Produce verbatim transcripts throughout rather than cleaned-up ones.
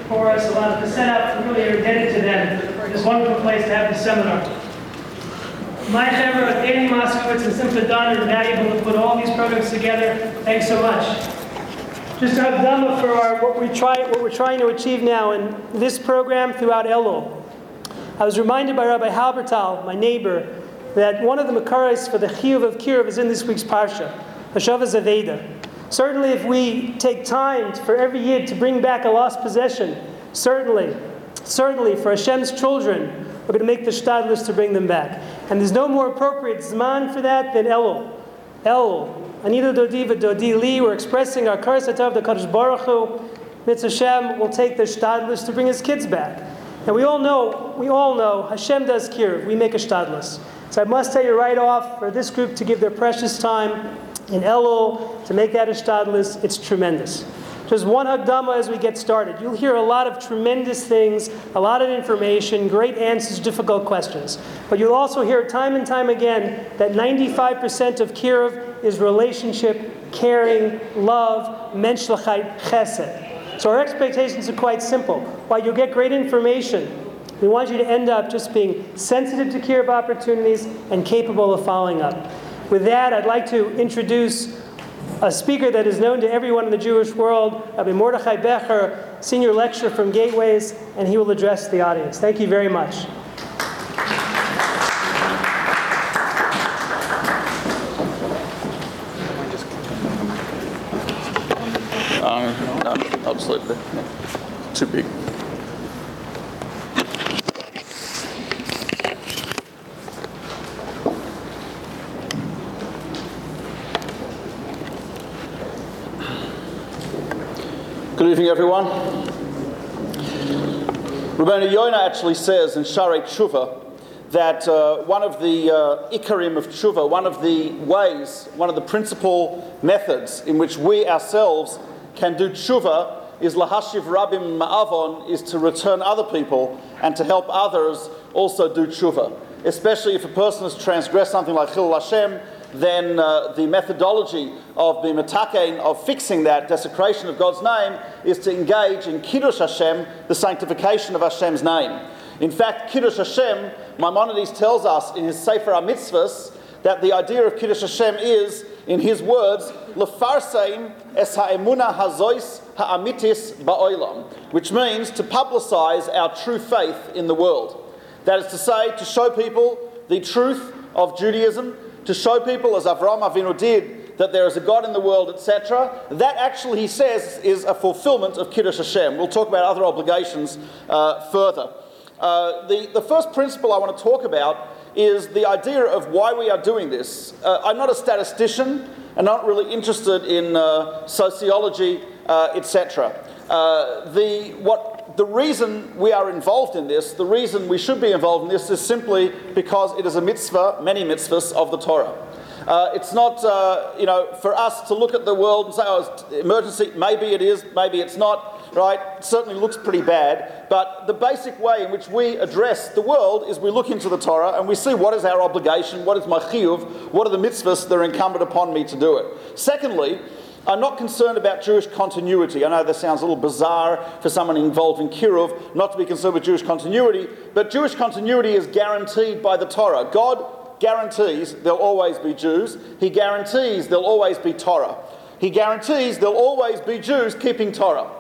for us, allowed us to set up. We really are indebted to them. It's a wonderful place to have this seminar. My Chevra, Danny Moskowitz, and Simcha Don are valuable to put all these programs together. Thanks so much. Just a Havdama for our, what, we try, what we're trying to achieve now in this program throughout Elul. I was reminded by Rabbi Halbertal, my neighbor, that one of the makaros for the Chiyuv of Kiruv is in this week's Parsha, Hashavas Aveda. Certainly if we take time for every Yid to bring back a lost possession, certainly, certainly for Hashem's children, we're going to make the shtadlus to bring them back. And there's no more appropriate zman for that than Elul. Elul. Anita Dodi v'Dodi Li, we're expressing our karas hatav the Kadosh Baruch Hu. Mitzvah Hashem will take the shtadlus to bring his kids back. And we all know, we all know, Hashem does kiruv, we make a shtadlus. So I must tell you right off, for this group to give their precious time in Elul, to make that a shtadlus, it's tremendous. Just one Hagdama as we get started. You'll hear a lot of tremendous things, a lot of information, great answers to difficult questions. But you'll also hear time and time again that ninety-five percent of kiruv is relationship, caring, love, menschlichkeit, chesed. So our expectations are quite simple. While you'll get great information, we want you to end up just being sensitive to kiruv opportunities and capable of following up. With that, I'd like to introduce a speaker that is known to everyone in the Jewish world, Rabbi Mordechai Becher, senior lecturer from Gateways, and he will address the audience. Thank you very much. Um, no, I'll just leave it there. Too big. Good evening, everyone. Rabbeinu Yonah actually says in Sharei Tshuva that uh, one of the uh, ikarim of Tshuva, one of the ways, one of the principal methods in which we ourselves can do Tshuva is lahashiv rabim ma'avon, is to return other people and to help others also do Tshuva. Especially if a person has transgressed something like Chilul Hashem, then uh, the methodology of the metakein, of fixing that desecration of God's name, is to engage in Kiddush Hashem, the sanctification of Hashem's name. In fact, Kiddush Hashem, Maimonides tells us in his Sefer HaMitzvos that the idea of Kiddush Hashem is, in his words, lefarsein es ha'emuna hazois ha'amitis ba'olam, which means to publicize our true faith in the world. That is to say, to show people the truth of Judaism, to show people, as Avraham Avinu did, that there is a God in the world, et cetera. That actually, he says, is a fulfillment of Kiddush Hashem. We'll talk about other obligations uh, further. Uh, the, the first principle I want to talk about is the idea of why we are doing this. Uh, I'm not a statistician, and not really interested in uh, sociology, uh, et cetera. Uh, the, what, the reason we are involved in this, the reason we should be involved in this, is simply because it is a mitzvah, many mitzvahs of the Torah. Uh, it's not, uh, you know, for us to look at the world and say, oh, it's emergency, maybe it is, maybe it's not, right? It certainly looks pretty bad. But the basic way in which we address the world is we look into the Torah and we see what is our obligation, what is my chiyuv, what are the mitzvahs that are incumbent upon me to do it. Secondly, I'm not concerned about Jewish continuity. I know that sounds a little bizarre for someone involved in Kiruv, not to be concerned with Jewish continuity, but Jewish continuity is guaranteed by the Torah. God guarantees there'll always be Jews. He guarantees there'll always be Torah. He guarantees there'll always be Jews keeping Torah.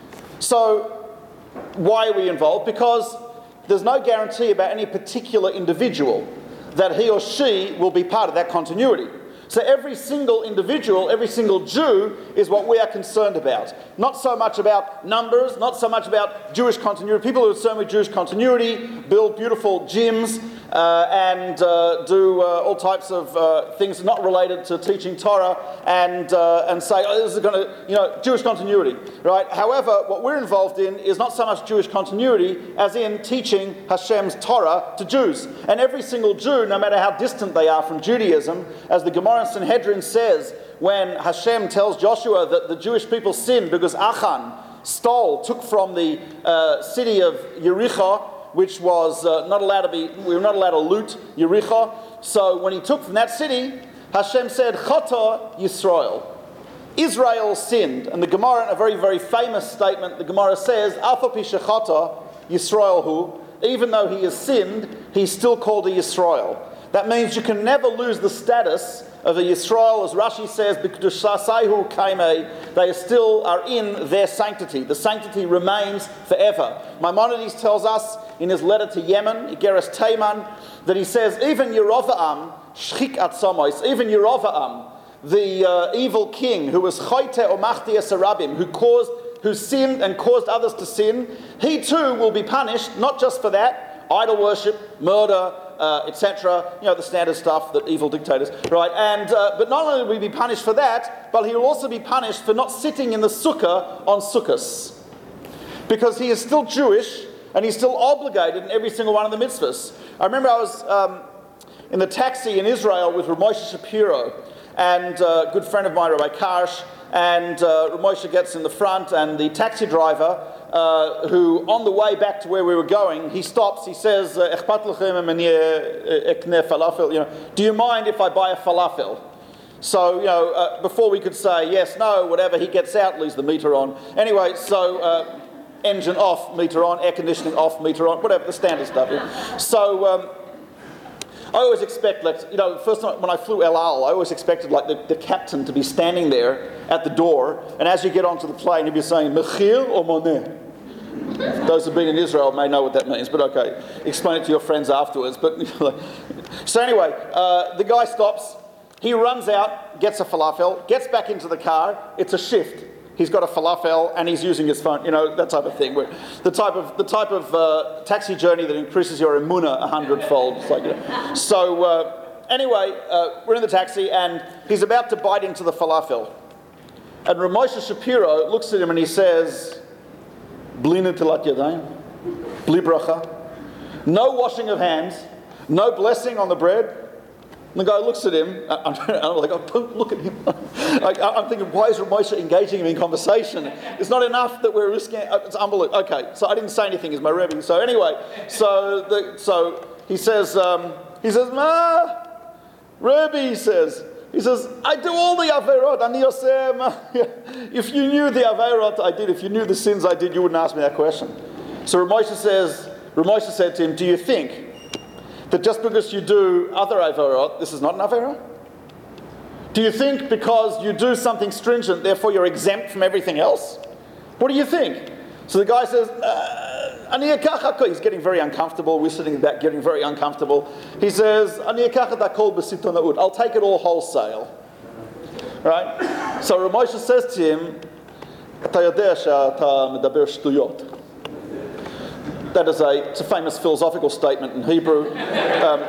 So, why are we involved? Because there's no guarantee about any particular individual that he or she will be part of that continuity. So every single individual, every single Jew is what we are concerned about. Not so much about numbers, not so much about Jewish continuity. People who are concerned with Jewish continuity build beautiful gyms uh, and uh, do uh, all types of uh, things not related to teaching Torah and uh, and say, oh, this is going to, you know, Jewish continuity, right? However, what we're involved in is not so much Jewish continuity as in teaching Hashem's Torah to Jews. And every single Jew, no matter how distant they are from Judaism, as the Gemara in Sanhedrin says, when Hashem tells Joshua that the Jewish people sinned because Achan stole, took from the uh, city of Yericho, which was uh, not allowed to be, we were not allowed to loot Yericho. So when he took from that city, Hashem said, Chata Yisrael. Israel sinned, and the Gemara, in a very, very famous statement, the Gemara says, Afa pi shechata Yisrael hu, even though he has sinned, he's still called a Yisrael. That means you can never lose the status of a Yisrael, as Rashi says, B'kedushasayu kaimei, they still are in their sanctity. The sanctity remains forever. Maimonides tells us in his letter to Yemen, Igeres Teiman, that he says, even Yerovam, shchik atzamos, even Yerovam, the uh, evil king who was choite or machtias arabim, who caused, who sinned and caused others to sin, he too will be punished, not just for that, idol worship, murder, uh, et cetera. You know, the standard stuff that evil dictators, right? And uh, but not only will he be punished for that, but he will also be punished for not sitting in the sukkah on Sukkos, because he is still Jewish and he's still obligated in every single one of the mitzvahs. I remember I was um, in the taxi in Israel with Rav Moshe Shapiro, and uh, a good friend of mine, Rabbi Karsh, and uh, Rav Moshe gets in the front, and the taxi driver, uh, who on the way back to where we were going, he stops, he says, "Echpat lechem em ani ekne falafel," you know, do you mind if I buy a falafel? So, you know, uh, before we could say yes, no, whatever, he gets out, leaves the meter on. Anyway, so uh, engine off, meter on, air conditioning off, meter on, whatever, the standard stuff. Yeah. So, um, I always expect, like, you know, first time when I flew El Al, I always expected, like, the, the captain to be standing there at the door, and as you get onto the plane, he'd be saying, Mechil or Monet? Those who've been in Israel may know what that means, but okay, explain it to your friends afterwards. But so anyway, uh, the guy stops, he runs out, gets a falafel, gets back into the car, it's a shift. He's got a falafel and he's using his phone, you know, that type of thing. Where the type of the type of uh, taxi journey that increases your emunah a hundredfold. It's like, you know. So uh, anyway, uh, we're in the taxi and he's about to bite into the falafel. And Rav Moshe Shapiro looks at him and he says, Bli netilat yadayim, bli bracha, no washing of hands, no blessing on the bread. And the guy looks at him, I'm, I'm like, oh, look at him. Like, I'm thinking, why is Rav Moshe engaging him in conversation? It's not enough that we're risking, it's unbelievable. Okay, so I didn't say anything as my Rebbe. So anyway, so the, so he says, um, he says, Ma, Rebbe, he says, he says, I do all the Averot, and Yosem, if you knew the Averot I did, if you knew the sins I did, you wouldn't ask me that question. So Rav Moshe says, Rav Moshe said to him, do you think that just because you do other Averot, this is not an Averot? Do you think because you do something stringent, therefore you're exempt from everything else? What do you think? So the guy says, uh, he's getting very uncomfortable. We're sitting back getting very uncomfortable. He says, I'll take it all wholesale. Right? So Rav Moshe says to him, that is a, it's a famous philosophical statement in Hebrew. Um,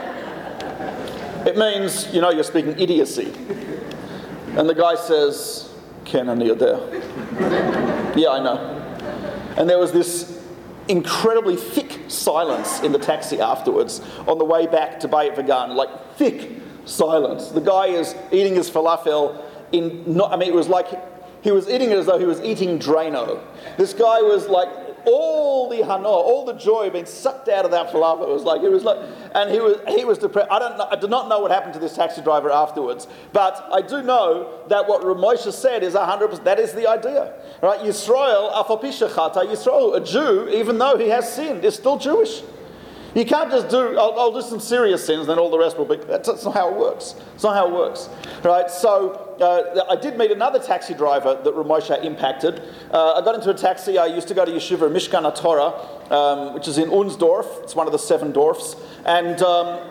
it means, you know, you're speaking idiocy. And the guy says, Ken ani yodea. Yeah, I know. And there was this incredibly thick silence in the taxi afterwards on the way back to Bayit Vegan, like thick silence. The guy is eating his falafel in, not, I mean, it was like, he was eating it as though he was eating Drano. This guy was like, all the hana, all the joy being sucked out of that falafel. It was like, it was like, and he was he was depressed. I don't know, I do not know what happened to this taxi driver afterwards, but I do know that what Rav Moshe said is one hundred percent, that is the idea. Right? Yisrael, afal pi shechata, Yisrael, a Jew, even though he has sinned, is still Jewish. You can't just do, I'll, I'll do some serious sins, then all the rest will be, that's, that's not how it works. It's not how it works. Right? So, uh, I did meet another taxi driver that Rav Moshe impacted. Uh, I got into a taxi, I used to go to Yeshiva Mishkan HaTorah, um, which is in Unsdorf. It's one of the seven dwarfs. And um,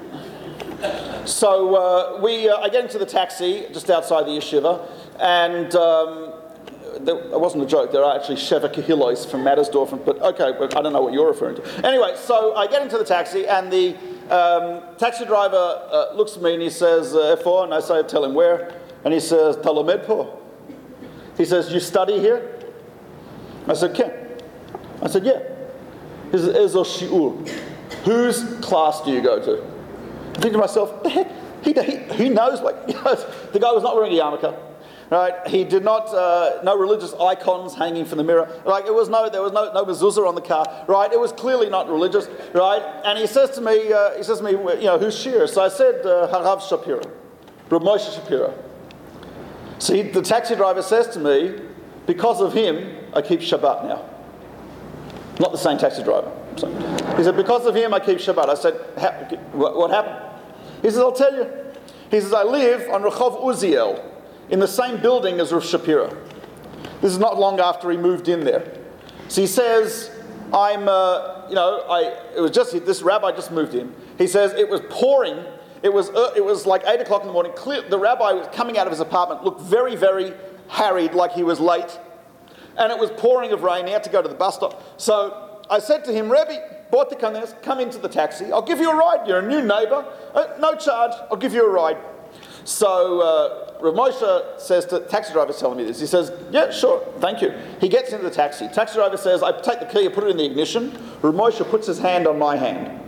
so, uh, we, uh, I get into the taxi just outside the Yeshiva, and um, it wasn't a joke, there are actually Sheva Kehilos from Mattersdorf, but okay, but I don't know what you're referring to. Anyway, so I get into the taxi and the um, taxi driver uh, looks at me and he says, Efo, and I say, tell him where, and he says, Talamed po. He says, you study here? I said, Ken. I said, yeah. He says, Ezo shi'ur. Whose class do you go to? I think to myself, the heck, he, he, he knows, like, you know, the guy was not wearing a yarmulke. Right, he did not, uh, no religious icons hanging from the mirror. Like it was no, there was no no mezuzah on the car. Right, it was clearly not religious. Right, and he says to me, uh, he says to me, you know, who's Shir? So I said, uh, Harav Shapiro, Rav Moshe Shapiro. So he, the taxi driver says to me, because of him, I keep Shabbat now. Not the same taxi driver. So he said, because of him, I keep Shabbat. I said, what, what happened? He says, I'll tell you. He says, I live on Rehov Uziel, in the same building as Rav Shapiro. This is not long after he moved in there. So he says, I'm, uh, you know, I, it was just, this rabbi just moved in. He says, it was pouring. It was, uh, it was like eight o'clock in the morning. Clear, the rabbi was coming out of his apartment, looked very, very harried, like he was late. And it was pouring of rain. He had to go to the bus stop. So I said to him, Rebbe, bought the containers, come into the taxi. I'll give you a ride. You're a new neighbour. Uh, no charge. I'll give you a ride. So uh, Rav Moshe says to, taxi driver's telling me this. He says, yeah, sure, thank you. He gets into the taxi. Taxi driver says, I take the key, I put it in the ignition. Rav Moshe puts his hand on my hand.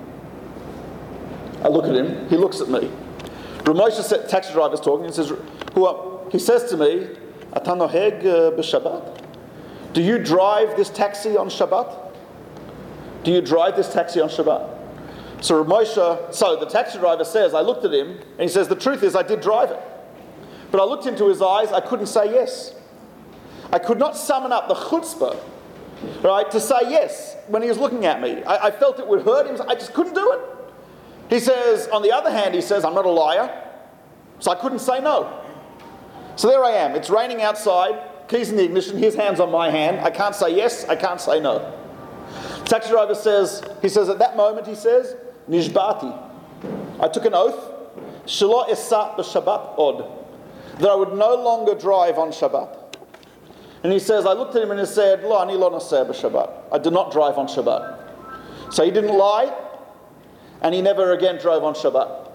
I look at him. He looks at me. Rav Moshe said, taxi driver's talking. He says, Who he says to me, Ata noheg b'Shabbat? Do you drive this taxi on Shabbat? Do you drive this taxi on Shabbat? So Rav Moshe, so the taxi driver says, I looked at him, and he says, the truth is I did drive it. But I looked into his eyes, I couldn't say yes. I could not summon up the chutzpah, right, to say yes when he was looking at me. I, I felt it would hurt him, I just couldn't do it. He says, on the other hand, he says, I'm not a liar, so I couldn't say no. So there I am, it's raining outside, keys in the ignition, his hand's on my hand, I can't say yes, I can't say no. Taxi driver says, he says, at that moment, he says, Nishbati. I took an oath, Shelo esa b'Shabbat od, that I would no longer drive on Shabbat. And he says, I looked at him and he said, Lo ani lo noseh b'Shabbat. I do not drive on Shabbat. So he didn't lie, and he never again drove on Shabbat.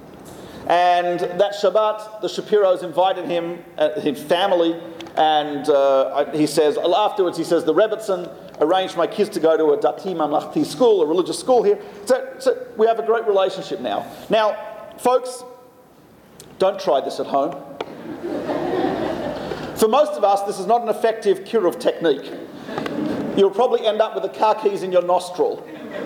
And that Shabbat, the Shapiros invited him, uh, his family, and uh, he says, afterwards he says, the Rebbetzin arranged my kids to go to a Dati Mamlachti school, a religious school here. So, so we have a great relationship now. Now, folks, don't try this at home. For most of us, this is not an effective kiruv technique. You'll probably end up with the car keys in your nostril,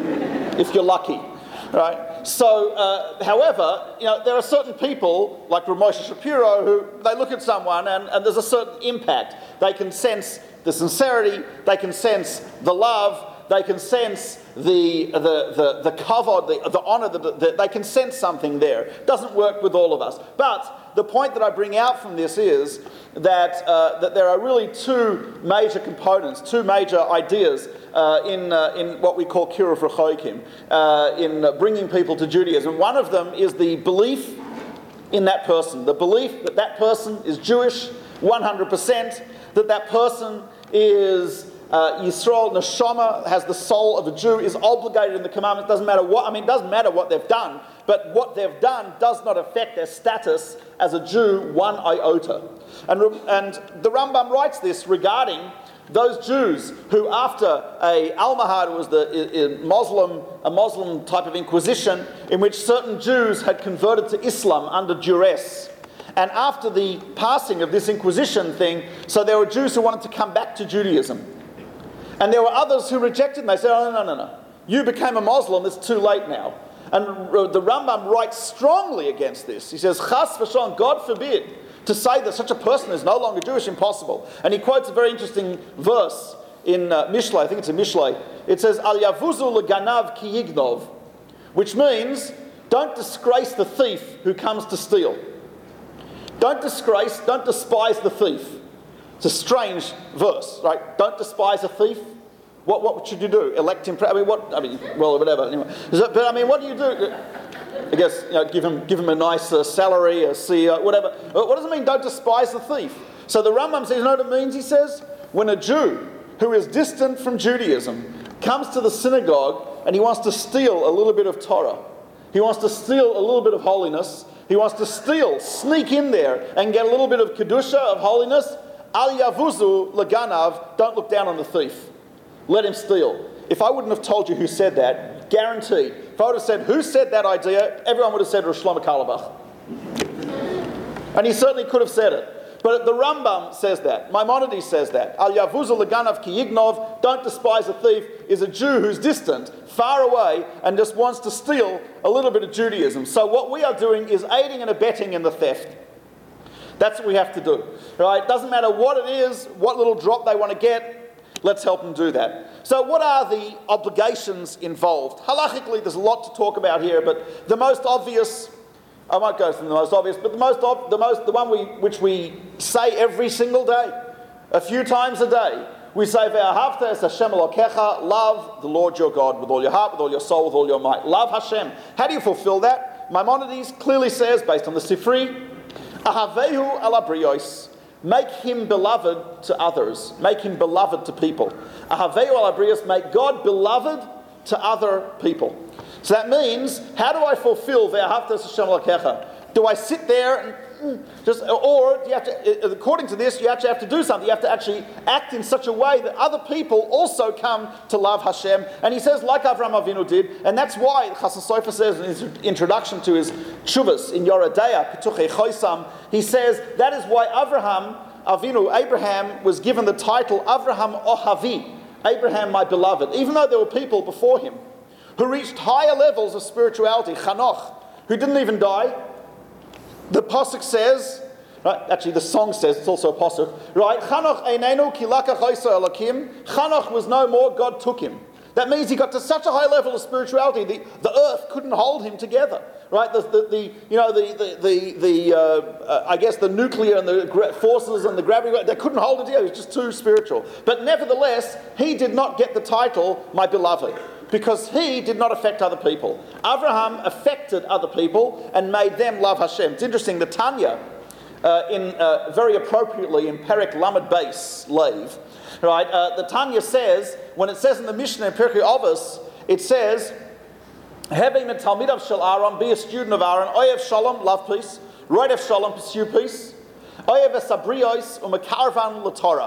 if you're lucky. Right? So, uh, however, you know, there are certain people, like Rav Moshe Shapiro, who they look at someone and, and there's a certain impact. They can sense the sincerity, they can sense the love, they can sense the the the, the kavod, the, the honour, the, the, they can sense something there. It doesn't work with all of us. But the point that I bring out from this is that, uh, that there are really two major components, two major ideas uh, in, uh, in what we call kiruv rechoikim, uh, in uh, bringing people to Judaism. One of them is the belief in that person, the belief that that person is Jewish, one hundred percent, that that person is uh, Yisrael, Neshama, has the soul of a Jew, is obligated in the commandments. Doesn't matter what, I mean, it doesn't matter what they've done, but what they've done does not affect their status as a Jew one iota. And, and the Rambam writes this regarding those Jews who, after a Almahad was the a Muslim, a Muslim type of inquisition, in which certain Jews had converted to Islam under duress. And after the passing of this Inquisition thing, so there were Jews who wanted to come back to Judaism. And there were others who rejected them. They said, oh, no, no, no. You became a Muslim, it's too late now. And the Rambam writes strongly against this. He says, Chas v'shalom, God forbid, to say that such a person is no longer Jewish, impossible. And he quotes a very interesting verse in uh, Mishlei, I think it's in Mishlei. It says, Al yavuzu leganav ki yignov, which means, don't disgrace the thief who comes to steal. Don't disgrace, don't despise the thief. It's a strange verse, right? Don't despise a thief. What what should you do? Elect him? I mean, what? I mean, well, whatever. Anyway, but I mean, what do you do? I guess, you know, give him give him a nice uh, salary, a C E O, whatever. What does it mean? Don't despise the thief. So the Rambam says, you know what it means? He says, when a Jew who is distant from Judaism comes to the synagogue and he wants to steal a little bit of Torah, he wants to steal a little bit of holiness. He wants to steal, sneak in there and get a little bit of kedusha, of holiness. Al yavuzu leganav, don't look down on the thief. Let him steal. If I wouldn't have told you who said that, guaranteed. If I would have said who said that idea, everyone would have said Rosh Shlomo Carlebach. And he certainly could have said it. But the Rambam says that. Maimonides says that. Al yavuzu leganav ki yignov, don't despise a thief, is a Jew who's distant, far away, and just wants to steal a little bit of Judaism. So what we are doing is aiding and abetting in the theft. That's what we have to do. Right? Doesn't matter what it is, what little drop they want to get, let's help them do that. So what are the obligations involved? Halachically, there's a lot to talk about here, but the most obvious, I won't go through the most obvious, but the most, ob- the most, the one we, which we say every single day, a few times a day, we say, Ve'ahavta es Hashem Elokecha, love the Lord your God with all your heart, with all your soul, with all your might. Love Hashem. How do you fulfill that? Maimonides clearly says, based on the Sifri, Ahavehu ala briyos, make him beloved to others, make him beloved to people. Ahavehu ala briyos, make God beloved to other people. So that means, how do I fulfill Ve'ahavta es Hashem Elokecha? Do I sit there and just, or do you have to, according to this, you actually have to do something. You have to actually act in such a way that other people also come to love Hashem. And he says, like Avraham Avinu did, and that's why Chassan Sofer says in his introduction to his Tshuvas in Yoredeya, Pituchei Choisam, he says that is why Avraham Avinu, Abraham, was given the title Avraham Ohavi, Abraham my beloved, even though there were people before him who reached higher levels of spirituality. Chanoch, who didn't even die. The Pasuk says, right, actually the song says, it's also a Pasuk, right? Chanoch einenu ki lakach oso Elokim. Chanoch was no more, God took him. That means he got to such a high level of spirituality, the, the earth couldn't hold him together, right? The, the, the you know, the, the, the, the uh, uh, I guess the nuclear and the gra- forces and the gravity, they couldn't hold it together, it was just too spiritual. But nevertheless, he did not get the title, my beloved, because he did not affect other people. Avraham affected other people and made them love Hashem. It's interesting, the Tanya, uh, in uh, very appropriately in Perek Lamed Beis Leiv, right? Uh, the Tanya says, when it says in the Mishnah in Pirkei Avos, it says, "Hevei mit talmidav shel Aaron, be a student of Aaron. Oyev shalom, love peace. Roidev shalom, pursue peace. Oyev esabrios umekarvan l'Torah,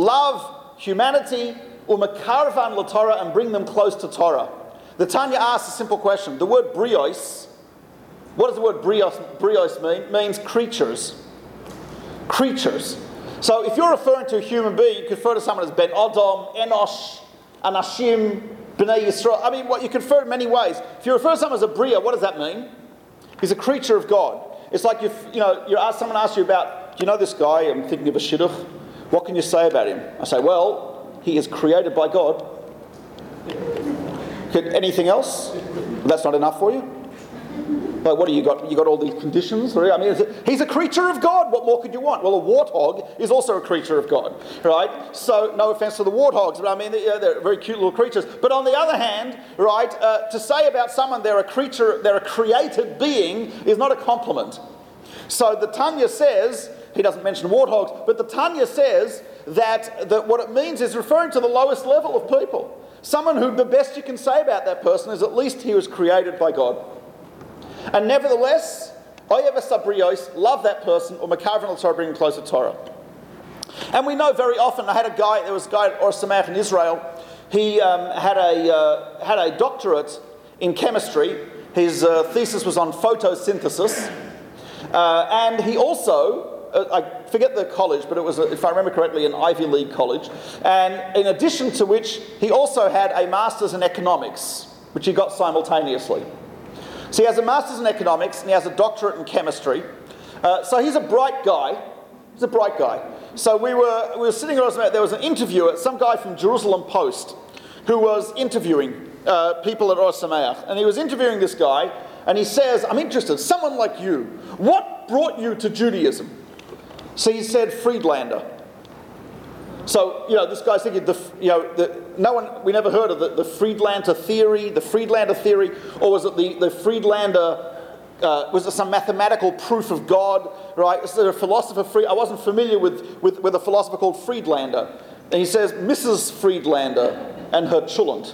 love humanity." Umakarvan l'Torah, and bring them close to Torah. The Tanya asks a simple question. The word brios, what does the word brios, brios mean? It means creatures. Creatures. So if you're referring to a human being, you can refer to someone as Ben Adam, Enosh, Anashim, Bnei Yisrael. I mean, what you can refer in many ways. If you refer to someone as a bria, what does that mean? He's a creature of God. It's like if you know, you ask someone asks you about, do you know this guy? I'm thinking of a shidduch. What can you say about him? I say, well, he is created by God. Anything else? That's not enough for you? Like, what do you got? You got all these conditions? I mean, he's a creature of God. What more could you want? Well, a warthog is also a creature of God, right? So, no offense to the warthogs, but I mean, they're, they're very cute little creatures. But on the other hand, right, uh, to say about someone they're a creature, they're a created being is not a compliment. So the Tanya says, he doesn't mention warthogs, but the Tanya says that, that what it means is referring to the lowest level of people. Someone who the best you can say about that person is at least he was created by God. And nevertheless, oyev esabrios, love that person, or makarvan l'Torah, bring him closer to Torah. And we know very often, I had a guy, there was a guy at Or Sameach in Israel, he um, had, a, uh, had a doctorate in chemistry. His uh, thesis was on photosynthesis. Uh, and he also, uh, I forget the college, but it was, a, if I remember correctly, an Ivy League college. And in addition to which, he also had a master's in economics, which he got simultaneously. So he has a master's in economics and he has a doctorate in chemistry. Uh, so he's a bright guy. He's a bright guy. So we were we were sitting around, there was an interviewer, some guy from Jerusalem Post, who was interviewing uh, people at Or Sameach. And he was interviewing this guy, and he says, I'm interested, someone like you, what brought you to Judaism? So he said, Friedlander. So, you know, this guy's thinking, the, you know, the, no one, we never heard of the, the Friedlander theory, the Friedlander theory, or was it the, the Friedlander, uh, was it some mathematical proof of God, right? Is there a philosopher, Fried, I wasn't familiar with, with, with a philosopher called Friedlander. And he says, Missus Friedlander and her chulent.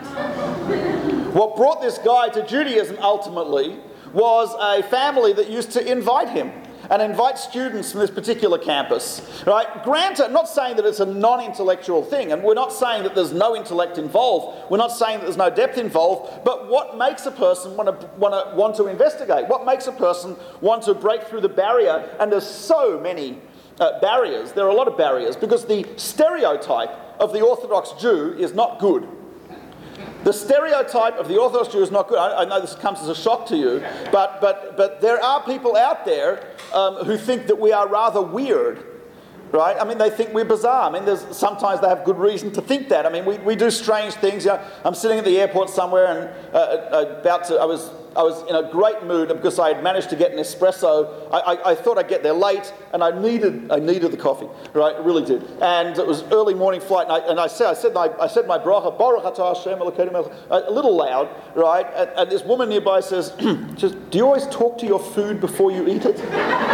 What brought this guy to Judaism ultimately was a family that used to invite him and invite students from this particular campus, right? Granted, I'm not saying that it's a non-intellectual thing, and we're not saying that there's no intellect involved. We're not saying that there's no depth involved, but what makes a person want to, want to, want to investigate? What makes a person want to break through the barrier? And there's so many uh, barriers. There are a lot of barriers, because the stereotype of the Orthodox Jew is not good. The stereotype of the Orthodox Jew is not good. I, I know this comes as a shock to you, but, but, but there are people out there um, who think that we are rather weird. Right? I mean, they think we're bizarre. I mean, there's sometimes they have good reason to think that. I mean, we, we do strange things. You know, I'm sitting at the airport somewhere and uh, about to. I was I was in a great mood because I had managed to get an espresso. I, I, I thought I'd get there late, and I needed I needed the coffee. Right? I really did. And it was early morning flight, and I, and I said I said my I said my bracha Baruch atah Hashem Elokeinu melech, a little loud, right? And, and this woman nearby says, "Just do you always talk to your food before you eat it?"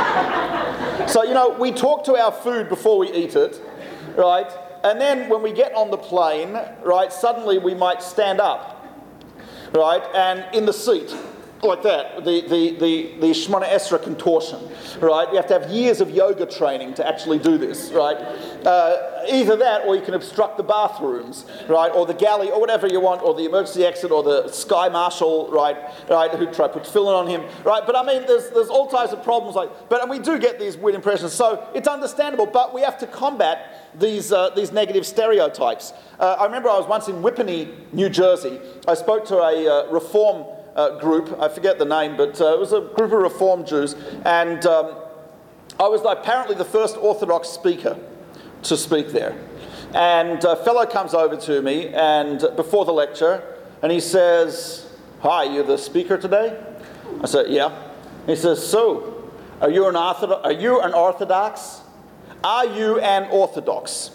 So, you know, we talk to our food before we eat it, right? And then when we get on the plane, right, suddenly we might stand up, right? And in the seat, like that, the, the, the, the Shemona Esrei contortion, right? You have to have years of yoga training to actually do this, right? Uh, either that or you can obstruct the bathrooms, right? Or the galley, or whatever you want, or the emergency exit, or the sky marshal, right? Right? Who try to put filling on him, right? But I mean, there's there's all types of problems like, but and we do get these weird impressions, so it's understandable, but we have to combat these uh, these negative stereotypes. Uh, I remember I was once in Whippany, New Jersey. I spoke to a uh, reform Uh, group, I forget the name, but uh, it was a group of Reform Jews, and um, I was apparently the first Orthodox speaker to speak there. And a fellow comes over to me and before the lecture, and he says, "Hi, you're the speaker today?" I said, "Yeah." He says, "So, are you an Orthodox? Are you an Orthodox? Are you an Orthodox?"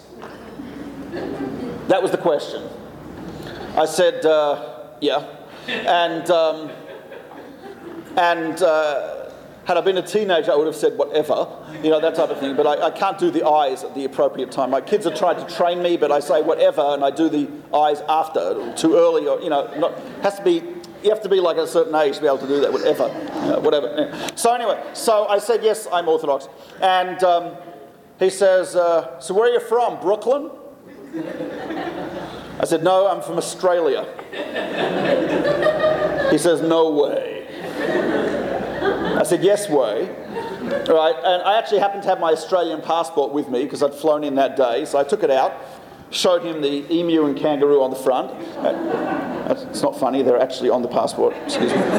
That was the question. I said, uh, "Yeah." And um, and uh, had I been a teenager, I would have said whatever, you know, that type of thing. But I, I can't do the eyes at the appropriate time. My kids have tried to train me, but I say whatever, and I do the eyes after, too early, or you know, not has to be. You have to be like a certain age to be able to do that, whatever, you know, whatever. So anyway, so I said yes, I'm Orthodox, and um, he says, uh, "So where are you from? Brooklyn?" I said, "No, I'm from Australia." He says, "No way." I said, "Yes way." Right, and I actually happened to have my Australian passport with me because I'd flown in that day, so I took it out, showed him the emu and kangaroo on the front. It's not funny, they're actually on the passport, excuse me.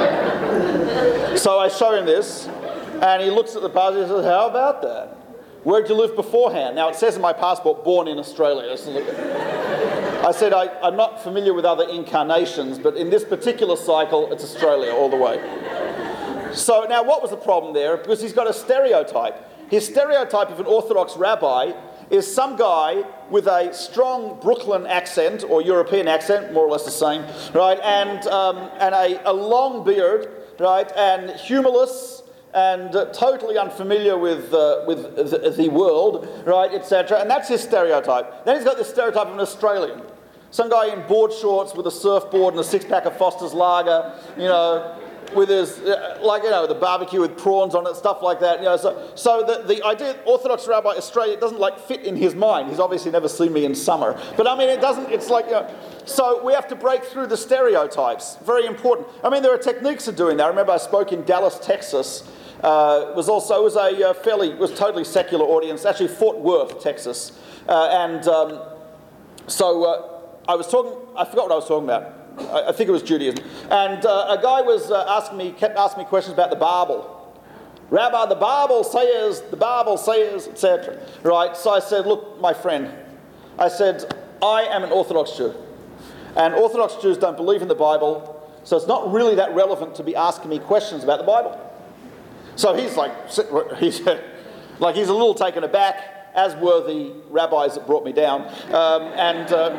So I show him this, and he looks at the passport and says, "How about that? Where'd you live beforehand?" Now it says in my passport, "Born in Australia." So look at I said, I, I'm not familiar with other incarnations, but in this particular cycle, it's Australia all the way. So now what was the problem there? Because he's got a stereotype. His stereotype of an Orthodox rabbi is some guy with a strong Brooklyn accent, or European accent, more or less the same, right, and, um, and a, a long beard, right, and humorless, and uh, totally unfamiliar with uh, with the, the world, right, et cetera. And that's his stereotype. Then he's got this stereotype of an Australian. Some guy in board shorts with a surfboard and a six-pack of Foster's Lager, you know, with his, uh, like, you know, the barbecue with prawns on it, stuff like that. You know, so so the, the idea, Orthodox rabbi Australia, doesn't, like, fit in his mind. He's obviously never seen me in summer. But, I mean, it doesn't, it's like, you know, so we have to break through the stereotypes. Very important. I mean, there are techniques of doing that. I remember I spoke in Dallas, Texas. Uh, it was also it was a uh, fairly it was totally secular audience, actually Fort Worth, Texas, uh, and um, so uh, I was talking. I forgot what I was talking about. I, I think it was Judaism, and uh, a guy was uh, asking me, kept asking me questions about the Bible. Rabbi, the Bible says, the Bible says, et cetera. Right? So I said, look, my friend, I said, I am an Orthodox Jew, and Orthodox Jews don't believe in the Bible, so it's not really that relevant to be asking me questions about the Bible. So he's like, he's like he's a little taken aback, as were the rabbis that brought me down. Um, and um,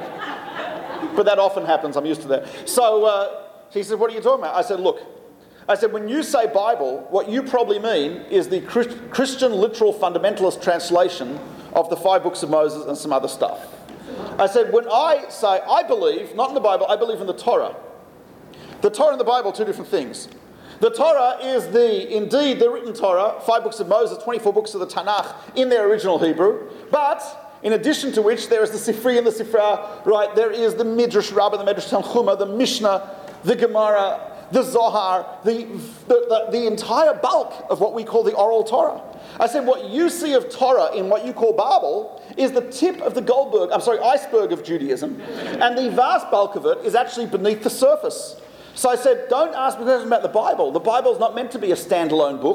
but that often happens. I'm used to that. So uh, he said, "What are you talking about?" I said, "Look, I said when you say Bible, what you probably mean is the Christ- Christian literal fundamentalist translation of the five books of Moses and some other stuff." I said, when I say I believe, not in the Bible, I believe in the Torah. The Torah and the Bible are two different things. The Torah is the, indeed, the written Torah, five books of Moses, twenty-four books of the Tanakh in their original Hebrew. But, in addition to which, there is the Sifri and the Sifra, right? There is the Midrash Rabbah, the Midrash Tanchuma, the Mishnah, the Gemara, the Zohar, the, the, the, the entire bulk of what we call the oral Torah. I said, what you see of Torah in what you call Bible is the tip of the Goldberg, I'm sorry, iceberg of Judaism, and the vast bulk of it is actually beneath the surface. So I said, don't ask me questions about the Bible. The Bible is not meant to be a standalone book.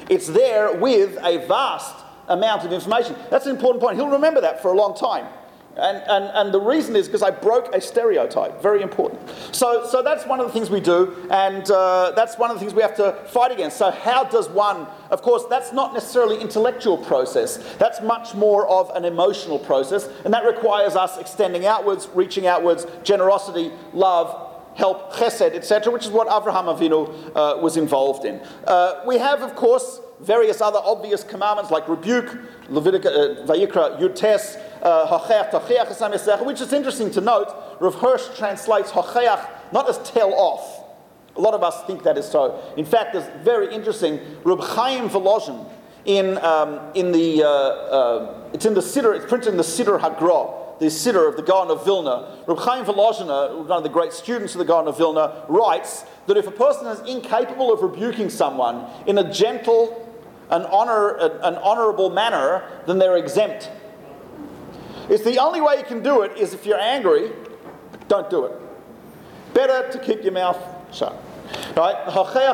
It's there with a vast amount of information. That's an important point. He'll remember that for a long time. And, and, and the reason is because I broke a stereotype. Very important. So, so that's one of the things we do, and uh, that's one of the things we have to fight against. So how does one, of course, that's not necessarily intellectual process. That's much more of an emotional process, and that requires us extending outwards, reaching outwards, generosity, love, help, chesed, et cetera, which is what Avraham Avinu uh, was involved in. Uh, we have, of course, various other obvious commandments like rebuke, Leviticus, uh, Vayikra, Yutes, Hocheach, Tocheach, Esam Yisrael, which is interesting to note. Rav Hirsch translates Hocheach not as tell off. A lot of us think that is so. In fact, it's very interesting. Reb Chaim Volozhin, in um, in the uh, uh, it's in the Siddur, it's printed in the Siddur Hagra, the Siddur of the Gaon of Vilna. Reb Chaim Volozhin, one of the great students of the Gaon of Vilna, writes that if a person is incapable of rebuking someone in a gentle, an honor, an honourable manner, then they're exempt. It's the only way you can do it is if you're angry, don't do it. Better to keep your mouth shut. Right?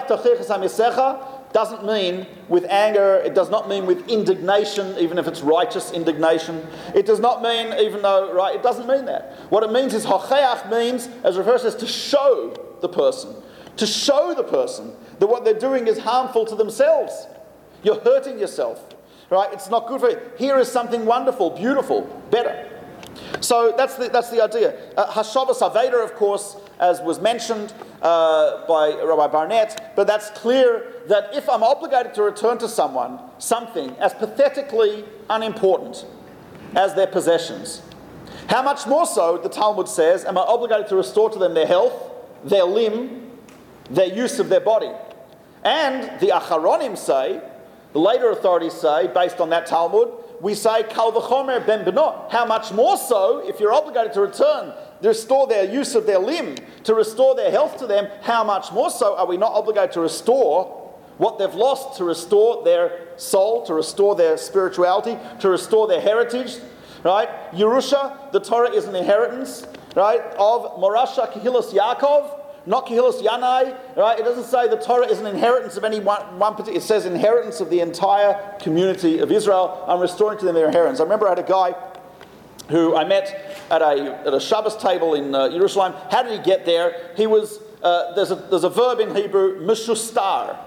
Doesn't mean with anger, it does not mean with indignation, even if it's righteous indignation. It does not mean, even though, right, it doesn't mean that. What it means is, hocheach means, as Rav says, to show the person. To show the person that what they're doing is harmful to themselves. You're hurting yourself. Right? It's not good for you. Here is something wonderful, beautiful, better. So that's the, that's the idea. Uh, Hashavas Aveda, of course, as was mentioned uh, by Rabbi Barnett, but that's clear that if I'm obligated to return to someone something as pathetically unimportant as their possessions, how much more so, the Talmud says, am I obligated to restore to them their health, their limb, their use of their body? And the Acharonim say, the later authorities say, based on that Talmud, we say, Kal v'chomer ben benot. How much more so, if you're obligated to return, to restore their use of their limb, to restore their health to them, how much more so are we not obligated to restore what they've lost, to restore their soul, to restore their spirituality, to restore their heritage, right? Yerusha, the Torah is an inheritance, right, of Morasha Kehilas Yaakov, not Kehilas Yanai, right? It doesn't say the Torah is an inheritance of any one, one particular, it says inheritance of the entire community of Israel. I'm restoring to them their inheritance. I remember I had a guy who I met at a, at a Shabbos table in uh, Jerusalem. How did he get there? He was, uh, there's, a, there's a verb in Hebrew, mishustar.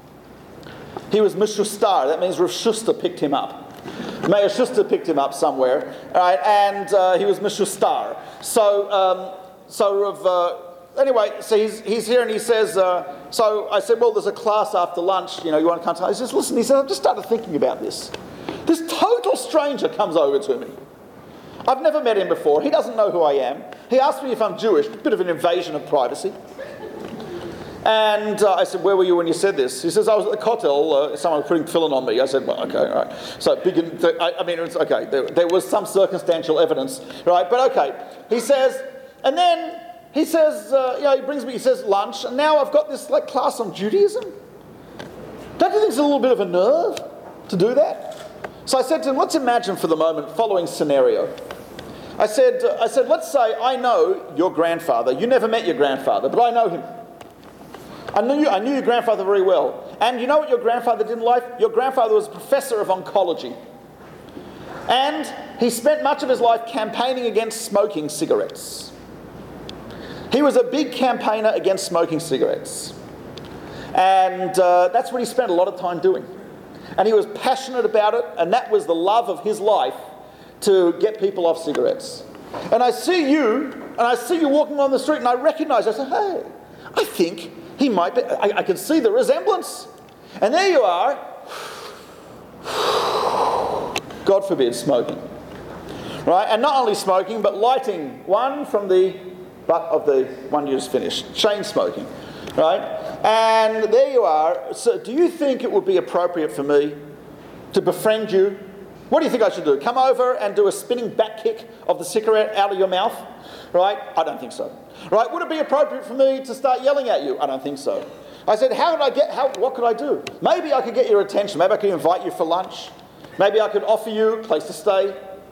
He was mishustar. That means Rav Shuster picked him up. Meir Shuster picked him up somewhere, right? And uh, he was mishustar. So, um, so Rav... Uh, Anyway, so he's, he's here and he says, uh, so I said, well, there's a class after lunch, you know, you want to come to... He says, listen, he said, I've just started thinking about this. This total stranger comes over to me. I've never met him before. He doesn't know who I am. He asked me if I'm Jewish, a bit of an invasion of privacy. And uh, I said, where were you when you said this? He says, I was at the Kotel, uh, someone was putting tefillin on me. I said, well, okay, all right. So, big, I, I mean, it's okay, there, there was some circumstantial evidence, right? But okay. He says, and then... He says, uh, you know, he brings me, he says lunch, and now I've got this like class on Judaism. Don't you think it's a little bit of a nerve to do that? So I said to him, let's imagine for the moment following scenario. I said, uh, I said, let's say I know your grandfather. You never met your grandfather, but I know him. I knew you, I knew your grandfather very well. And you know what your grandfather did in life? Your grandfather was a professor of oncology. And he spent much of his life campaigning against smoking cigarettes. He was a big campaigner against smoking cigarettes. And uh, that's what he spent a lot of time doing. And he was passionate about it, and that was the love of his life, to get people off cigarettes. And I see you, and I see you walking on the street, and I recognize, I say, hey, I think he might be, I, I can see the resemblance. And there you are, God forbid, smoking. Right? And not only smoking, but lighting one from the butt of the one you just finished, chain smoking, right? And there you are. So do you think it would be appropriate for me to befriend you? What do you think I should do? Come over and do a spinning back kick of the cigarette out of your mouth, right? I don't think so. Right? Would it be appropriate for me to start yelling at you? I don't think so. I said, how could I get, how, what could I do? Maybe I could get your attention. Maybe I could invite you for lunch. Maybe I could offer you a place to stay.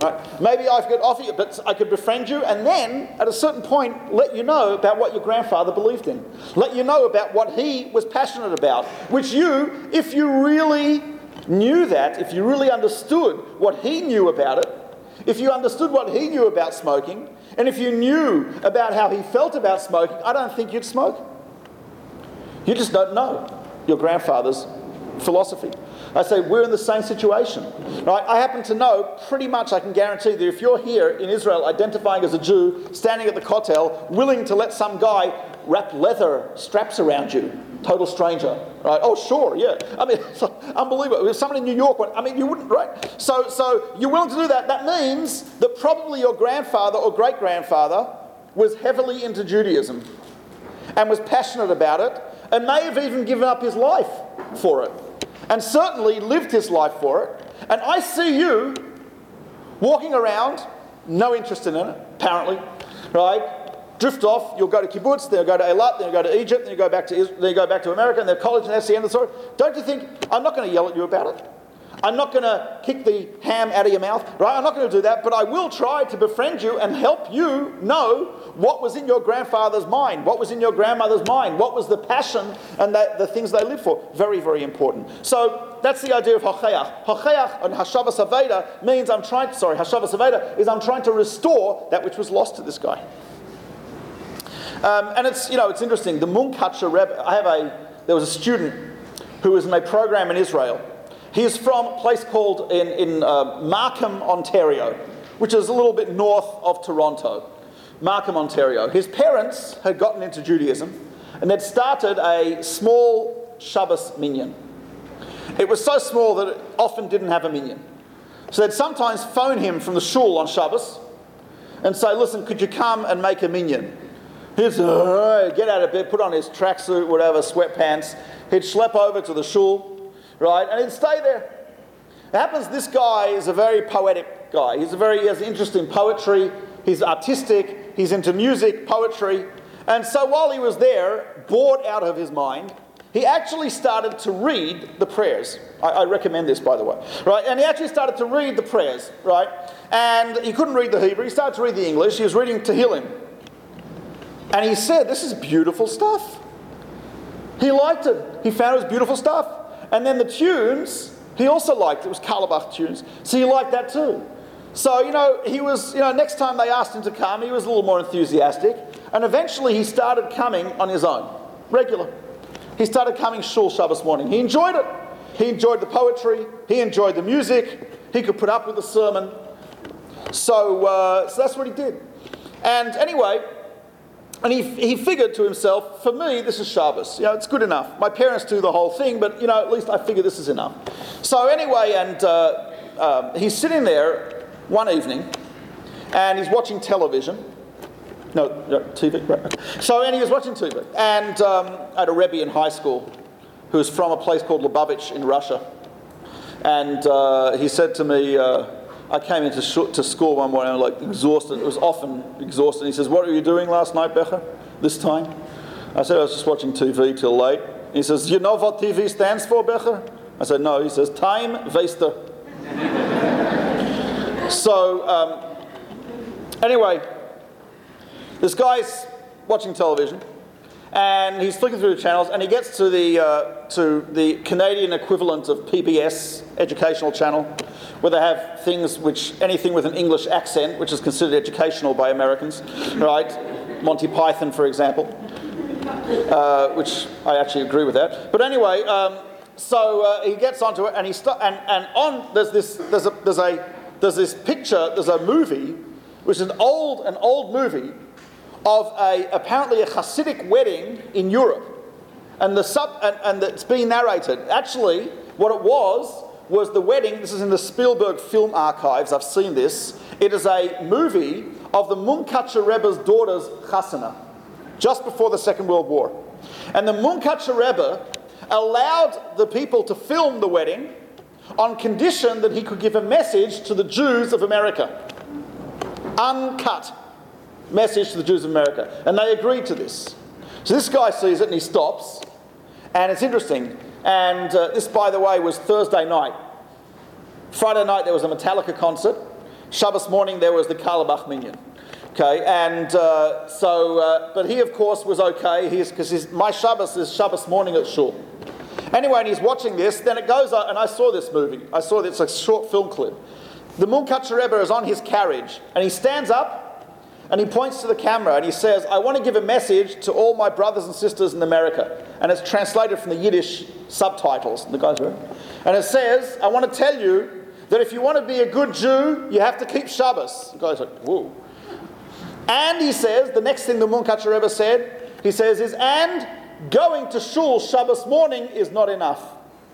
Right? Maybe I could offer you, but I could befriend you, and then at a certain point let you know about what your grandfather believed in. Let you know about what he was passionate about, which you, if you really knew that, if you really understood what he knew about it, if you understood what he knew about smoking, and if you knew about how he felt about smoking, I don't think you'd smoke. You just don't know your grandfather's philosophy. I say we're in the same situation. Right? I happen to know pretty much, I can guarantee that if you're here in Israel identifying as a Jew, standing at the kotel, willing to let some guy wrap leather straps around you, total stranger, right? Oh, sure, yeah. I mean, it's unbelievable. If someone in New York went, I mean, you wouldn't, right? So, so you're willing to do that. That means that probably your grandfather or great-grandfather was heavily into Judaism and was passionate about it and may have even given up his life for it. And certainly lived his life for it. And I see you walking around, no interest in it, apparently, right? Drift off, you'll go to kibbutz, then you'll go to Eilat, then you'll go to Egypt, then you go back to Israel, then you go back to America, and then college, and that's the end of the story. Don't you think, I'm not going to yell at you about it. I'm not going to kick the ham out of your mouth, right? I'm not going to do that, but I will try to befriend you and help you know what was in your grandfather's mind, what was in your grandmother's mind, what was the passion and the, the things they lived for. Very, very important. So that's the idea of Hocheach. Hocheach and Hashavas Aveda means I'm trying, sorry, Hashavas Aveda is I'm trying to restore that which was lost to this guy. Um, and it's, you know, it's interesting. The Munkacher Rebbe, I have a, there was a student who was in a program in Israel. He is from a place called in, in uh, Markham, Ontario, which is a little bit north of Toronto. Markham, Ontario. His parents had gotten into Judaism and they'd started a small Shabbos minyan. It was so small that it often didn't have a minyan. So they'd sometimes phone him from the shul on Shabbos and say, listen, could you come and make a minyan? He'd say, all right, get out of bed, put on his tracksuit, whatever, sweatpants. He'd schlep over to the shul. Right, and he'd stay there. It happens this guy is a very poetic guy. He's a very, he has interest in poetry. He's artistic. He's into music, poetry. And so while he was there, bored out of his mind, he actually started to read the prayers. I, I recommend this, by the way. Right, and he actually started to read the prayers. Right, and he couldn't read the Hebrew. He started to read the English. He was reading Tehillim. And he said, this is beautiful stuff. He liked it. He found it was beautiful stuff. And then the tunes, he also liked. It was Carlebach tunes. So he liked that too. So, you know, he was, you know, next time they asked him to come, he was a little more enthusiastic. And eventually he started coming on his own, regular. He started coming shul Shabbos morning. He enjoyed it. He enjoyed the poetry. He enjoyed the music. He could put up with the sermon. So, uh, so that's what he did. And anyway, and he, he figured to himself, for me, this is Shabbos. You know, it's good enough. My parents do the whole thing, but, you know, at least I figure this is enough. So anyway, and uh, um, he's sitting there one evening, and he's watching television. No, no T V, right. Okay. So, and he was watching T V. And um, I had a Rebbe in high school who was from a place called Lubavitch in Russia. And uh, he said to me, uh, I came into sh- to school one morning, like exhausted. It was often exhausted. He says, "What were you doing last night, Becher? This time?" I said, "I was just watching T V till late." He says, "You know what T V stands for, Becher?" I said, "No." He says, "Time waster." So um, anyway, this guy's watching television, and he's flicking through the channels, and he gets to the uh, to the Canadian equivalent of P B S educational channel, where they have things which, anything with an English accent, which is considered educational by Americans, right? Monty Python, for example, uh, which I actually agree with that. But anyway, um, so uh, he gets onto it, and he st- and and on there's this there's a there's a there's this picture, there's a movie, which is an old an old movie of a apparently a Hasidic wedding in Europe, and the sub and, and it's being narrated. Actually, what it was. was the wedding, this is in the Spielberg Film Archives, I've seen this. It is a movie of the Munkacher Rebbe's daughter's chasana, just before the Second World War. And the Munkacher Rebbe allowed the people to film the wedding on condition that he could give a message to the Jews of America. Uncut message to the Jews of America. And they agreed to this. So this guy sees it and he stops. And it's interesting. And uh, this, by the way, was Thursday night. Friday night there was a Metallica concert. Shabbos morning there was the Carlebach Minyan. Okay, and uh, so, uh, but he of course was okay, because my Shabbos is Shabbos morning at shul. Anyway, and he's watching this, then it goes on, and I saw this movie. I saw this, it's a short film clip. The Munkatcher Rebbe is on his carriage, and he stands up, and he points to the camera, and he says, I want to give a message to all my brothers and sisters in America. And it's translated from the Yiddish subtitles. And the guys were, and it says, I want to tell you that if you want to be a good Jew, you have to keep Shabbos. The guy's like, whoa. And he says, the next thing the Munkatcher Rebbe said, he says is, and going to shul Shabbos morning is not enough.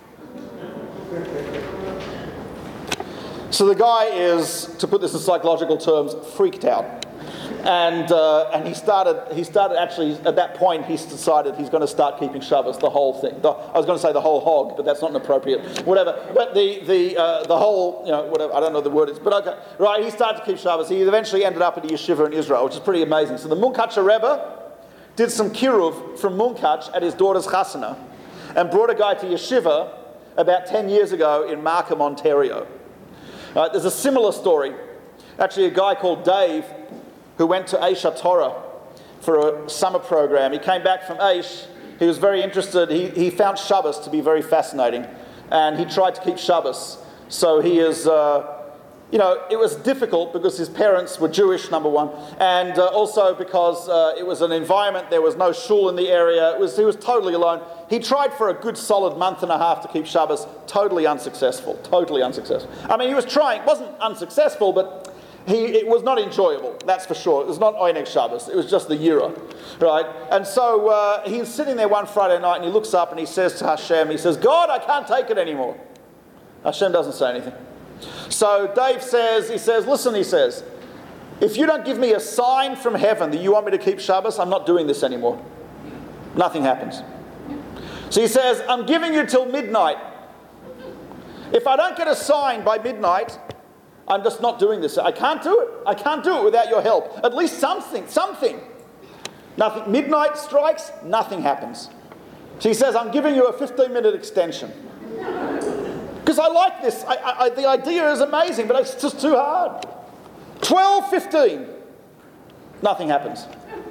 So the guy is, to put this in psychological terms, freaked out. And uh, and he started, he started actually, at that point, he decided he's going to start keeping Shabbos, the whole thing. The, I was going to say the whole hog, but that's not an appropriate, whatever. But the the uh, the whole, you know, whatever, I don't know the word is, but okay. Right, he started to keep Shabbos. He eventually ended up at a yeshiva in Israel, which is pretty amazing. So the Munkatcher Rebbe did some kiruv from Munkatch at his daughter's chasana and brought a guy to yeshiva about ten years ago in Markham, Ontario. Right, there's a similar story. Actually, a guy called Dave who went to Aish HaTorah for a summer program. He came back from Aish. He was very interested. He, he found Shabbos to be very fascinating. And he tried to keep Shabbos. So he is, uh, you know, it was difficult because his parents were Jewish, number one. And uh, also because uh, it was an environment, there was no shul in the area. It was, he was totally alone. He tried for a good solid month and a half to keep Shabbos. Totally unsuccessful. Totally unsuccessful. I mean, he was trying. It wasn't unsuccessful, but He, it was not enjoyable, that's for sure. It was not Oyneg Shabbos, it was just the Yira, right? And so uh, he's sitting there one Friday night and he looks up and he says to Hashem, he says, God, I can't take it anymore. Hashem doesn't say anything. So Dave says, he says, listen, he says, if you don't give me a sign from heaven that you want me to keep Shabbos, I'm not doing this anymore. Nothing happens. So he says, I'm giving you till midnight. If I don't get a sign by midnight, I'm just not doing this. I can't do it. I can't do it without your help. At least something, something. Nothing. Midnight strikes, nothing happens. So he says, I'm giving you a fifteen minute extension. Because I like this. I, I, the idea is amazing, but it's just too hard. twelve fifteen. Nothing happens.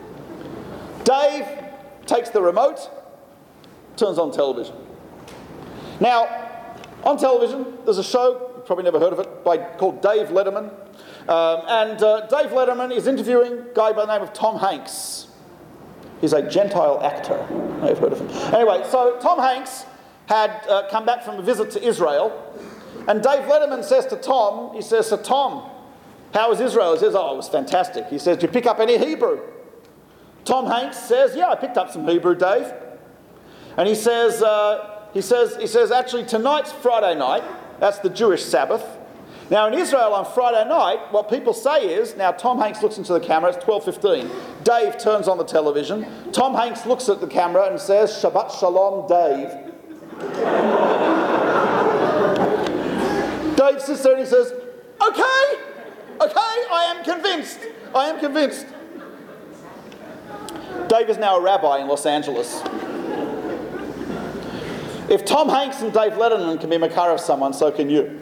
Dave takes the remote, turns on television. Now, on television, there's a show, probably never heard of it, by, called Dave Letterman. Um, and uh, Dave Letterman is interviewing a guy by the name of Tom Hanks. He's a Gentile actor. I've heard of him. Anyway, so Tom Hanks had uh, come back from a visit to Israel. And Dave Letterman says to Tom, he says, so Tom, how was Israel? He says, oh, it was fantastic. He says, did you pick up any Hebrew? Tom Hanks says, yeah, I picked up some Hebrew, Dave. And he says, uh, he says, he says, actually tonight's Friday night. That's the Jewish Sabbath. Now in Israel on Friday night, what people say is, now Tom Hanks looks into the camera, it's twelve fifteen. Dave turns on the television. Tom Hanks looks at the camera and says, Shabbat Shalom, Dave. Dave sits there and he says, okay, okay, I am convinced. I am convinced. Dave is now a rabbi in Los Angeles. If Tom Hanks and Dave Letterman can be makar of someone, so can you.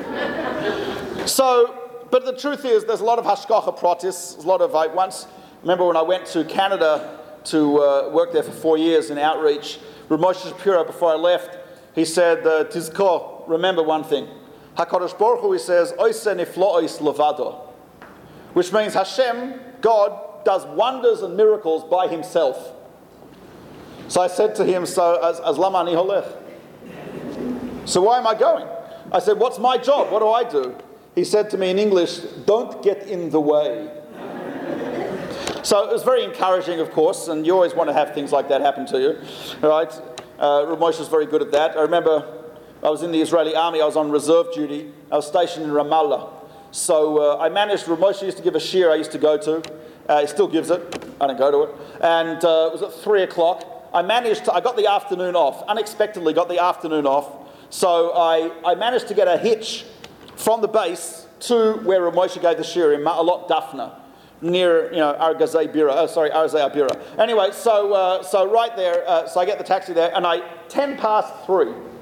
So, but the truth is, there's a lot of hashgacha pratis, there's a lot of, I once, remember when I went to Canada to uh, work there for four years in outreach, Rav Moshe Shapiro, before I left, he said, uh, Tizko, remember one thing, HaKadosh Baruch Hu, he says, Oise niflois levado, which means Hashem, God, does wonders and miracles by himself. So I said to him, so as, as lama ani holech? So why am I going? I said, what's my job? What do I do? He said to me in English, don't get in the way. So it was very encouraging, of course, and you always want to have things like that happen to you, right? Uh, Rav Moshe was very good at that. I remember I was in the Israeli army, I was on reserve duty, I was stationed in Ramallah. So uh, I managed, Rav Moshe used to give a shiur I used to go to. Uh, he still gives it, I don't go to it. And uh, it was at three o'clock. I managed to, I got the afternoon off, unexpectedly got the afternoon off. So I, I managed to get a hitch from the base to where Rav Moshe gave the shiur in Ma'alot Daphna, near, you know, Argazei Bira, oh sorry, Arzei Abira. Anyway, so uh, so right there, uh, so I get the taxi there, and I, ten past three,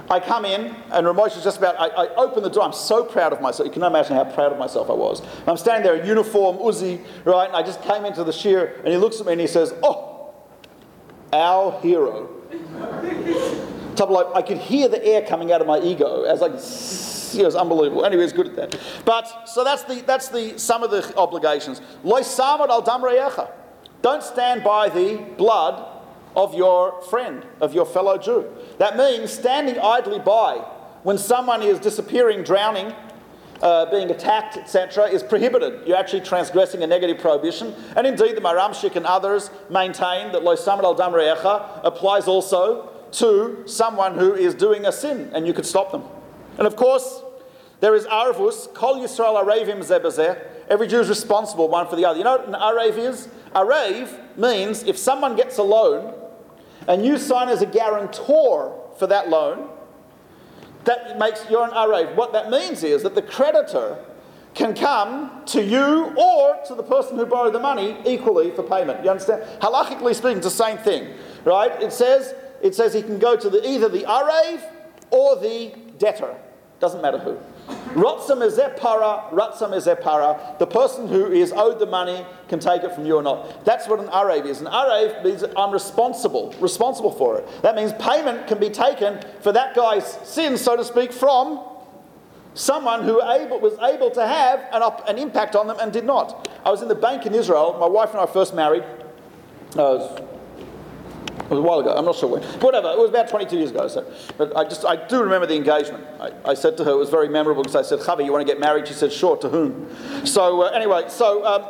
I come in, and Ramosh is just about, I, I open the door. I'm so proud of myself. You can imagine how proud of myself I was. I'm standing there in uniform, Uzi, right? And I just came into the shir, and he looks at me and he says, "Oh, our hero." Type of like, I could hear the air coming out of my ego as like, it was unbelievable. Anyway, he's good at that. But, so that's the, that's the, some of the obligations. Lo samad al dam re'echa. Don't stand by the blood of your friend, of your fellow Jew. That means standing idly by when someone is disappearing, drowning, uh, being attacked, et cetera, is prohibited. You're actually transgressing a negative prohibition. And indeed, the Maramshik and others maintain that lo samad al dam re'echa applies also to someone who is doing a sin, and you could stop them. And of course, there is arvus, kol Yisrael arevim zeh b'zeh. Every Jew is responsible one for the other. You know what an arev is? Arev means if someone gets a loan and you sign as a guarantor for that loan, that makes you're an arev. What that means is that the creditor can come to you or to the person who borrowed the money equally for payment. You understand? Halachically speaking, it's the same thing, right? It says it says he can go to the, either the arev or the debtor. Doesn't matter who. Ratzam ezeh para, ratzam ezeh para. The person who is owed the money can take it from you or not. That's what an arev is. An arev means that I'm responsible, responsible for it. That means payment can be taken for that guy's sin, so to speak, from someone who able, was able to have an, up, an impact on them and did not. I was in the bank in Israel. My wife and I first married. I was It was a while ago, I'm not sure when. Whatever, it was about twenty-two years ago. So, but I just, I do remember the engagement. I, I said to her, it was very memorable because I said, "Chavi, you want to get married?" She said, "Sure, to whom?" So uh, anyway, so um,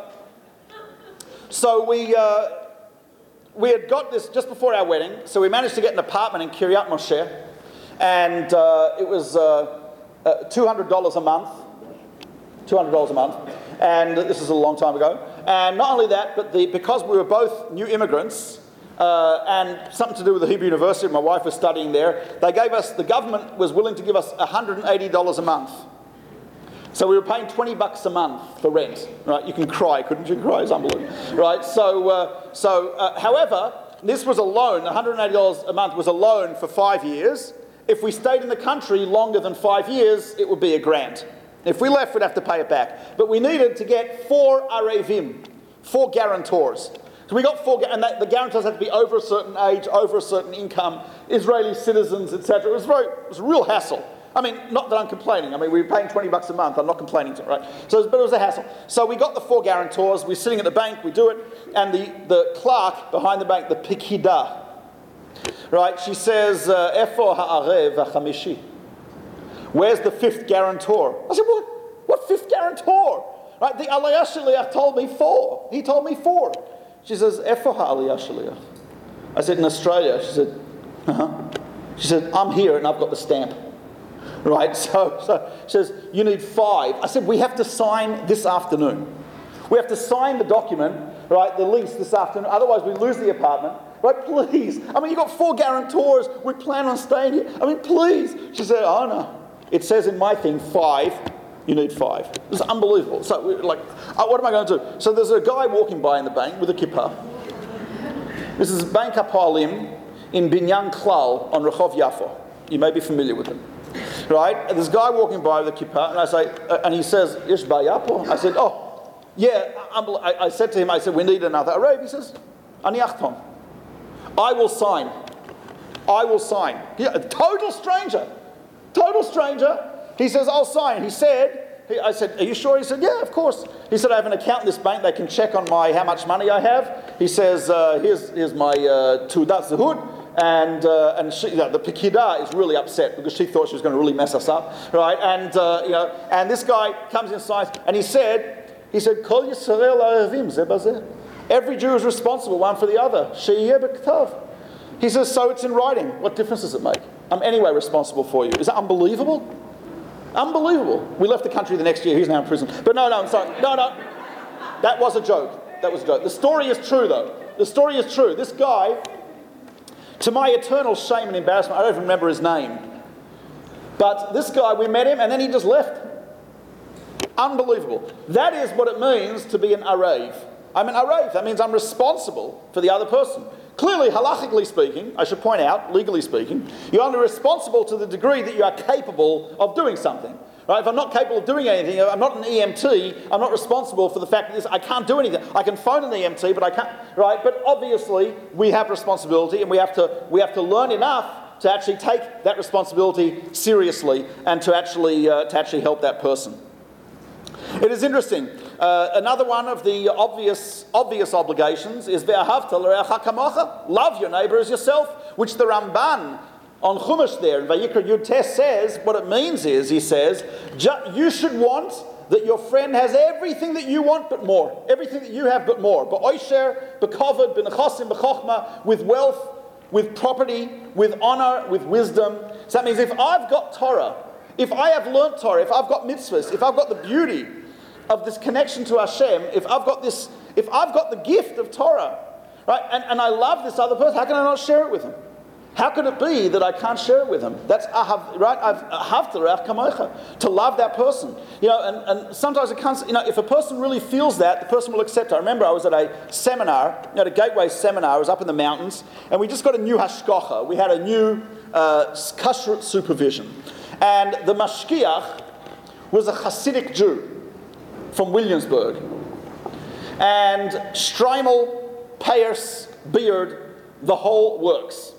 so we uh, we had got this just before our wedding. So we managed to get an apartment in Kiryat Moshe, and uh, it was uh, uh, two hundred dollars a month. two hundred dollars a month, and this is a long time ago. And not only that, but the because we were both new immigrants. Uh, and something to do with the Hebrew University, my wife was studying there, they gave us, the government was willing to give us one hundred eighty dollars a month. So we were paying twenty bucks a month for rent, right? You can cry, couldn't you? Cry is unbelievable, right? So, uh, so uh, however, this was a loan, one hundred eighty dollars a month was a loan for five years. If we stayed in the country longer than five years, it would be a grant. If we left, we'd have to pay it back. But we needed to get four arevim, four guarantors. So we got four, and that, the guarantors had to be over a certain age, over a certain income, Israeli citizens, et cetera. It was very, it was a real hassle. I mean, not that I'm complaining. I mean, we were paying twenty bucks a month. I'm not complaining to it, right? So, but it was a hassle. So we got the four guarantors. We're sitting at the bank. We do it, and the, the clerk behind the bank, the pikida, right? She says, "Efo ha'arev ha'chamishi." Where's the fifth guarantor? I said, "What? What fifth guarantor?" Right? The aliyah shaliach told me four. He told me four. She says, "Efo ha'aliyah shaliach?" I said, "In Australia." She said, "Uh-huh." She said, "I'm here and I've got the stamp." Right? So, so she says, "You need five." I said, "We have to sign this afternoon. We have to sign the document, right, the lease this afternoon. Otherwise we lose the apartment. Right? Please. I mean, you've got four guarantors. We plan on staying here. I mean, please." She said, "Oh, no. It says in my thing five. You need five." It was unbelievable. So we're like, oh, what am I going to do? So there's a guy walking by in the bank with a kippah. This is Bank Hapoalim in Binyan Klal on Rehov Yafo. You may be familiar with it. Right? And there's a guy walking by with a kippah, and I say, uh, and he says, "Ish bayapo?" I said, "Oh, yeah." I, I said to him, I said, "We need another arev." He says, "Ani achtom. I will sign. I will sign." Yeah, a total stranger. Total stranger. He says, "I'll sign." He said, he, I said, "Are you sure?" He said, "Yeah, of course." He said, "I have an account in this bank. They can check on my how much money I have." He says, uh, here's, here's my uh, Tudat Zehut. And, uh, and she, you know, the Pikida is really upset because she thought she was going to really mess us up, right? And, uh, you know, and this guy comes inside and he said, he said, Kol Yisrael arevim zeh bazeh. Every Jew is responsible one for the other. She'yeh b'ktav. He says, so it's in writing. What difference does it make? I'm anyway responsible for you. Is that unbelievable? Unbelievable. We left the country the next year. He's now in prison. But no, no, I'm sorry. No, no. That was a joke. That was a joke. The story is true, though. The story is true. This guy, to my eternal shame and embarrassment, I don't even remember his name. But this guy, we met him and then he just left. Unbelievable. That is what it means to be an arev. I'm an arev. That means I'm responsible for the other person. clearly, halachically speaking, I should point out, legally speaking, you're only responsible to the degree that you are capable of doing something. Right? If I'm not capable of doing anything, I'm not an E M T, I'm not responsible for the fact that this, I can't do anything. I can phone an E M T, but I can't, right? But obviously, we have responsibility, and we have to, we have to learn enough to actually take that responsibility seriously and to actually, uh, to actually help that person. It is interesting. Uh, another one of the obvious, obvious obligations is ve'ahavta l'reacha kamocha, love your neighbour as yourself, which the Ramban on Chumash there in Vayikra Yud Tes says, what it means is, he says, you should want that your friend has everything that you want but more. Everything that you have but more. Ba'oisher, b'kovod, b'nechosim, b'chochma, with wealth, with property, with honor, with wisdom. So that means if I've got Torah, if I have learnt Torah, if I've got mitzvahs, if I've got the beauty of this connection to Hashem, if I've got this, if I've got the gift of Torah, right, and, and I love this other person, how can I not share it with him? How could it be that I can't share it with him? That's ahav, right? I've ahavta l'reach kamocha, to love that person. You know, and, and sometimes it comes. You know, if a person really feels that, the person will accept it. I remember I was at a seminar, at a Gateway seminar. I was up in the mountains, and we just got a new hashgacha. We had a new uh, kashrut supervision, and the mashgiach was a Hasidic Jew from Williamsburg, and Streimel, Payers, beard, the whole works.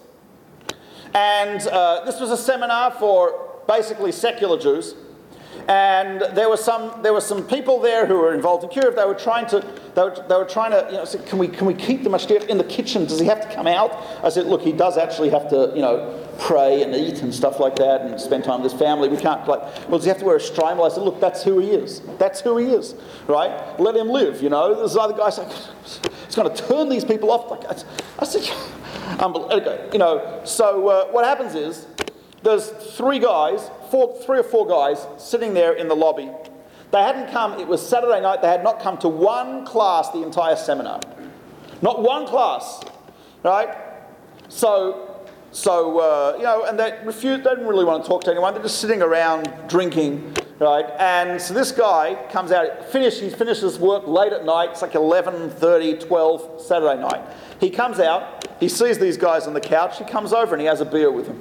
And uh, this was a seminar for basically secular Jews, and there were some there were some people there who were involved in kiruv. They were trying to they were, they were trying to you know say, can we can we keep the mashgiach in the kitchen? Does he have to come out? I said, look, he does actually have to you know pray and eat and stuff like that and spend time with his family. We can't like well, does he have to wear a streimel? I said, look, that's who he is. That's who he is, right? Let him live. You know, there's other guys like it's going to turn these people off. Like I said. Okay, you know, so uh, what happens is there's three guys, four, three or four guys sitting there in the lobby. They hadn't come, it was Saturday night, they had not come to one class the entire seminar. Not one class, right? So, so uh, you know, and they refused, they didn't really want to talk to anyone, they're just sitting around drinking, right? And so this guy comes out, finish, he finishes work late at night, it's like eleven thirty, twelve, Saturday night. He comes out, he sees these guys on the couch, he comes over and he has a beer with them.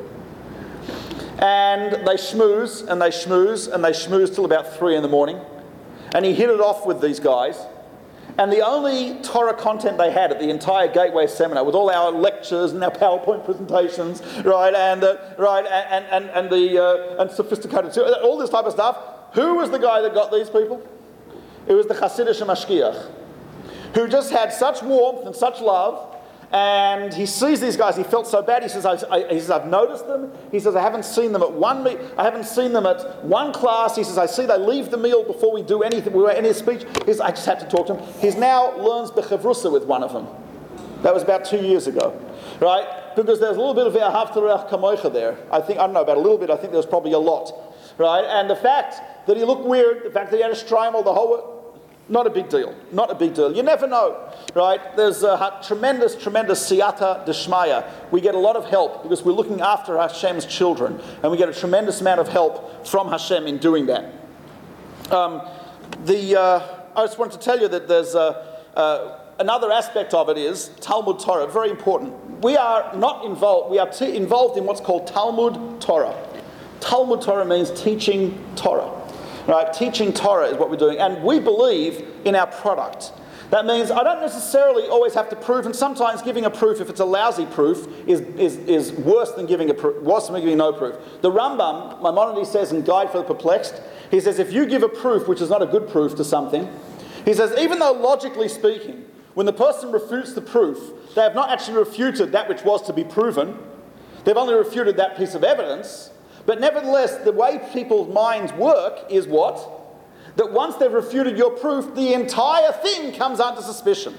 And they schmooze, and they schmooze, and they schmooze till about three in the morning. And he hit it off with these guys. And the only Torah content they had at the entire Gateway seminar, with all our lectures and our PowerPoint presentations, right, and uh, right, and and and the uh, and sophisticated, all this type of stuff. Who was the guy that got these people? It was the Hasidic mashgiach, who just had such warmth and such love. And he sees these guys. He felt so bad. He says, I, I, he says, I've noticed them. He says, I haven't seen them at one. Me- I haven't seen them at one class. He says, I see they leave the meal before we do anything. We any speech. He says, I just had to talk to him. He's now learns bechavrusa with one of them. That was about two years ago, right? Because there's a little bit of ve'ahavta l'reach kamocha there. I think I don't know about a little bit. I think there was probably a lot, right? And the fact that he looked weird, the fact that he had a streimel, the whole. Not a big deal. Not a big deal. You never know, right? There's a tremendous, tremendous siyata d'shmaya. We get a lot of help because we're looking after Hashem's children, and we get a tremendous amount of help from Hashem in doing that. Um, the uh, I just wanted to tell you that there's uh, uh, another aspect of it is Talmud Torah. Very important. We are not involved. We are t- involved in what's called Talmud Torah. Talmud Torah means teaching Torah. Right, teaching Torah is what we're doing, and we believe in our product. That means I don't necessarily always have to prove, and sometimes giving a proof, if it's a lousy proof, is, is, is worse than giving a proof, worse than giving no proof. The Rambam, Maimonides says in Guide for the Perplexed, he says if you give a proof which is not a good proof to something, he says even though logically speaking, when the person refutes the proof, they have not actually refuted that which was to be proven, they've only refuted that piece of evidence. But nevertheless, the way people's minds work is what? That once they've refuted your proof, the entire thing comes under suspicion.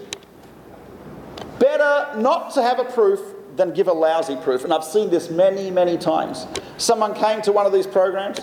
Better not to have a proof than give a lousy proof. And I've seen this many, many times. Someone came to one of these programs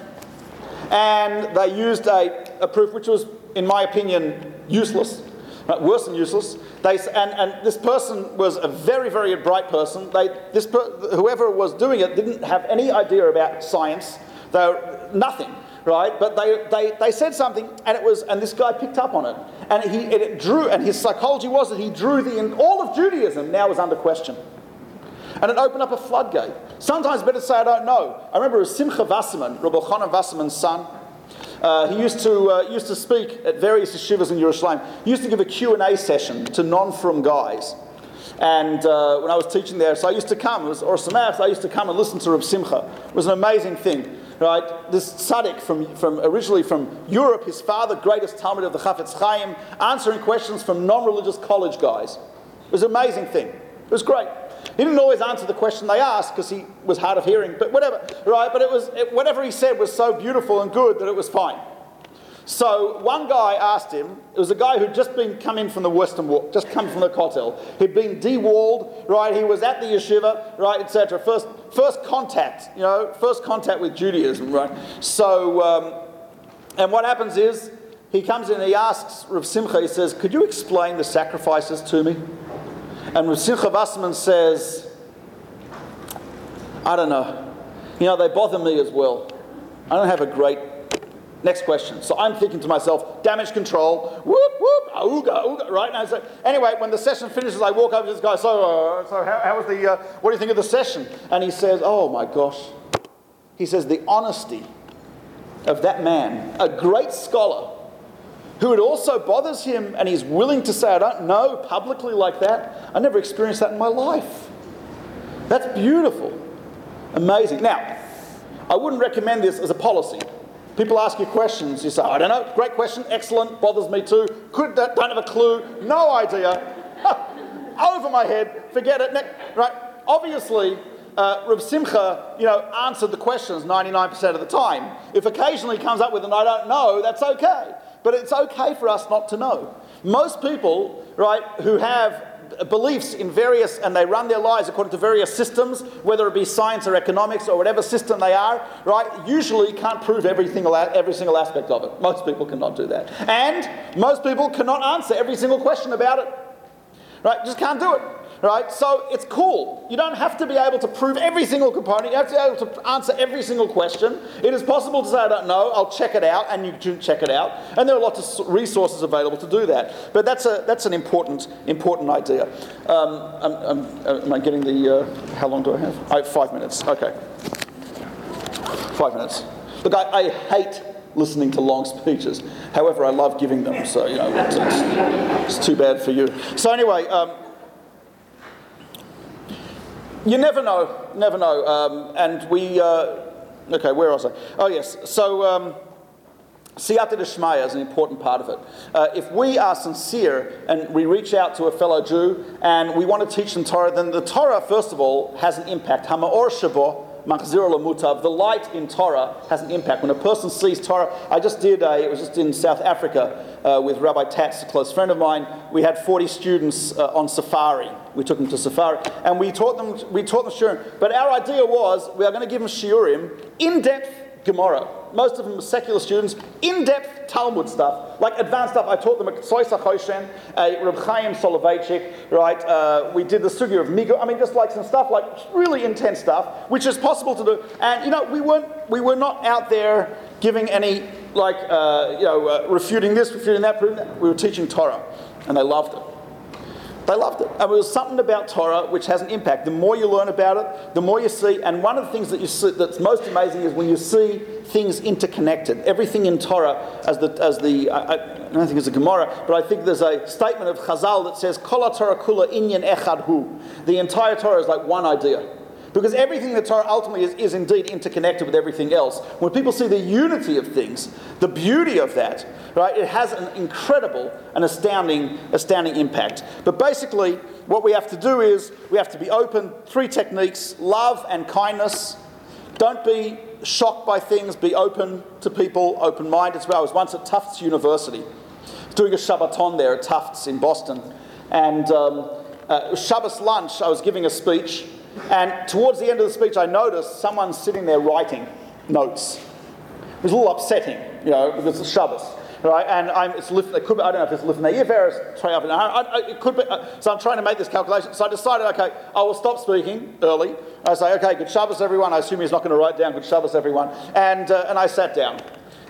and they used a, a proof which was, in my opinion, useless. Right, worse than useless. They, and, and this person was a very, very bright person. They, this per, whoever was doing it didn't have any idea about science. They were nothing, right? But they, they, they said something, and it was, and this guy picked up on it, and he and it drew, and his psychology was that he drew the all of Judaism now was under question, and it opened up a floodgate. Sometimes better to say I don't know. I remember it was Simcha Wasserman, Rabbi Chanan Wasserman's son. Uh, he used to uh, used to speak at various yeshivas in Yerushalayim. He used to give a Q and A session to non-frum guys. And uh, when I was teaching there, so I used to come, it was Or Sameach, so I used to come and listen to Reb Simcha. It was an amazing thing, right? This tzaddik from, from originally from Europe, his father, greatest Talmud of the Chafetz Chaim, answering questions from non-religious college guys. It was an amazing thing. It was great. He didn't always answer the question they asked because he was hard of hearing, but whatever, right? But it was it, whatever he said was so beautiful and good that it was fine. So one guy asked him, it was a guy who'd just been come in from the Western Wall, just come from the Kotel. He'd been de-walled, right? He was at the yeshiva, right, et cetera. First, first contact, you know, first contact with Judaism, right? So, um, and what happens is, he comes in and he asks Rav Simcha, he says, could you explain the sacrifices to me? And Rav Simcha Wasserman says, I don't know. You know, they bother me as well. I don't have a great... Next question. So I'm thinking to myself, damage control, whoop, whoop, auga, auga, right? And so, anyway, when the session finishes, I walk over to this guy, so, uh, so how, how was the, uh, what do you think of the session? And he says, oh my gosh. He says, the honesty of that man, a great scholar, who it also bothers him and he's willing to say, I don't know, publicly like that. I never experienced that in my life. That's beautiful. Amazing. Now, I wouldn't recommend this as a policy. People ask you questions, you say, I don't know, great question, excellent, bothers me too, could don't have a clue, no idea, over my head, forget it, right? Obviously, uh, Reb Simcha, you know, answered the questions ninety-nine percent of the time. If occasionally he comes up with an I don't know, that's okay. But it's okay for us not to know. Most people, right, who have beliefs in various, and they run their lives according to various systems, whether it be science or economics or whatever system they are, right, usually can't prove every single, every single aspect of it. Most people cannot do that. And most people cannot answer every single question about it. Right, just can't do it. Right, so it's cool. You don't have to be able to prove every single component. You have to be able to answer every single question. It is possible to say, I don't know, I'll check it out, and you can check it out. And there are lots of resources available to do that. But that's a that's an important important idea. Um, I'm, I'm, am I getting the, uh, how long do I have? I have five minutes, okay. Five minutes. Look, I, I hate listening to long speeches. However, I love giving them, so, you know, it's, it's, it's too bad for you. So anyway, um, you never know, never know. Um, and we, uh, okay, where was I? Oh yes, so um, Siyata D'Shmaya is an important part of it. Uh, if we are sincere and we reach out to a fellow Jew and we want to teach them Torah, then the Torah, first of all, has an impact. Hama'or Shabo, Machzir L'Mutav, the light in Torah has an impact. When a person sees Torah, I just did a, it was just in South Africa uh, with Rabbi Tatz, a close friend of mine. We had forty students uh, on safari. We took them to safari, and we taught them, we taught them shiurim. But our idea was, we are going to give them shiurim, in-depth Gemara. Most of them were secular students, in-depth Talmud stuff, like advanced stuff. I taught them a Tzoysa Choshen, a Reb Chaim Soloveitchik, right? Uh, we did the sugya of Migo. I mean, just like some stuff, like really intense stuff, which is possible to do. And you know, we weren't, we were not out there giving any, like, uh, you know, uh, refuting this, refuting that, proving that. We were teaching Torah, and they loved it. They loved it. And there was something about Torah which has an impact. The more you learn about it, the more you see. And one of the things that you see that's most amazing is when you see things interconnected. Everything in Torah, as the, as the I, I don't think it's a Gemara, but I think there's a statement of Chazal that says, Kol Torah kula inyan echad hu. The entire Torah is like one idea. Because everything in the Torah ultimately is, is indeed interconnected with everything else. When people see the unity of things, the beauty of that, right, it has an incredible and astounding, astounding impact. But basically, what we have to do is, we have to be open. Three techniques: love and kindness. Don't be shocked by things, be open to people, open-minded as well. I was once at Tufts University, doing a Shabbaton there at Tufts in Boston. And um, uh, it was Shabbos lunch, I was giving a speech. And towards the end of the speech, I noticed someone sitting there writing notes. It was a little upsetting, you know, because it's Shabbos, right? And I'm, it's it could be, I don't know if it's Lifnei Iver, try up, it could be. Uh, so I'm trying to make this calculation. So I decided, okay, I will stop speaking early. I say, okay, good Shabbos, everyone. I assume he's not going to write down good Shabbos, everyone. And uh, and I sat down.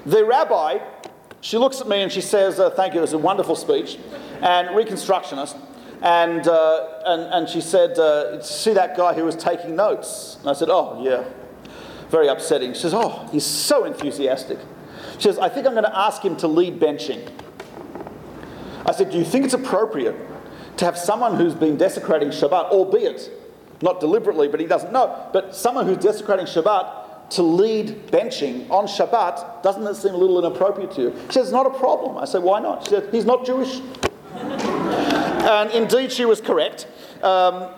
The rabbi, she looks at me and she says, uh, thank you, it was a wonderful speech, and Reconstructionist, and, uh, and, and she said, uh, see that guy who was taking notes? And I said, oh, yeah, very upsetting. She says, oh, he's so enthusiastic. She says, I think I'm going to ask him to lead benching. I said, do you think it's appropriate to have someone who's been desecrating Shabbat, albeit not deliberately, but he doesn't know, but someone who's desecrating Shabbat to lead benching on Shabbat, doesn't that seem a little inappropriate to you? She says, it's not a problem. I said, why not? She said, he's not Jewish. And indeed, she was correct. Um,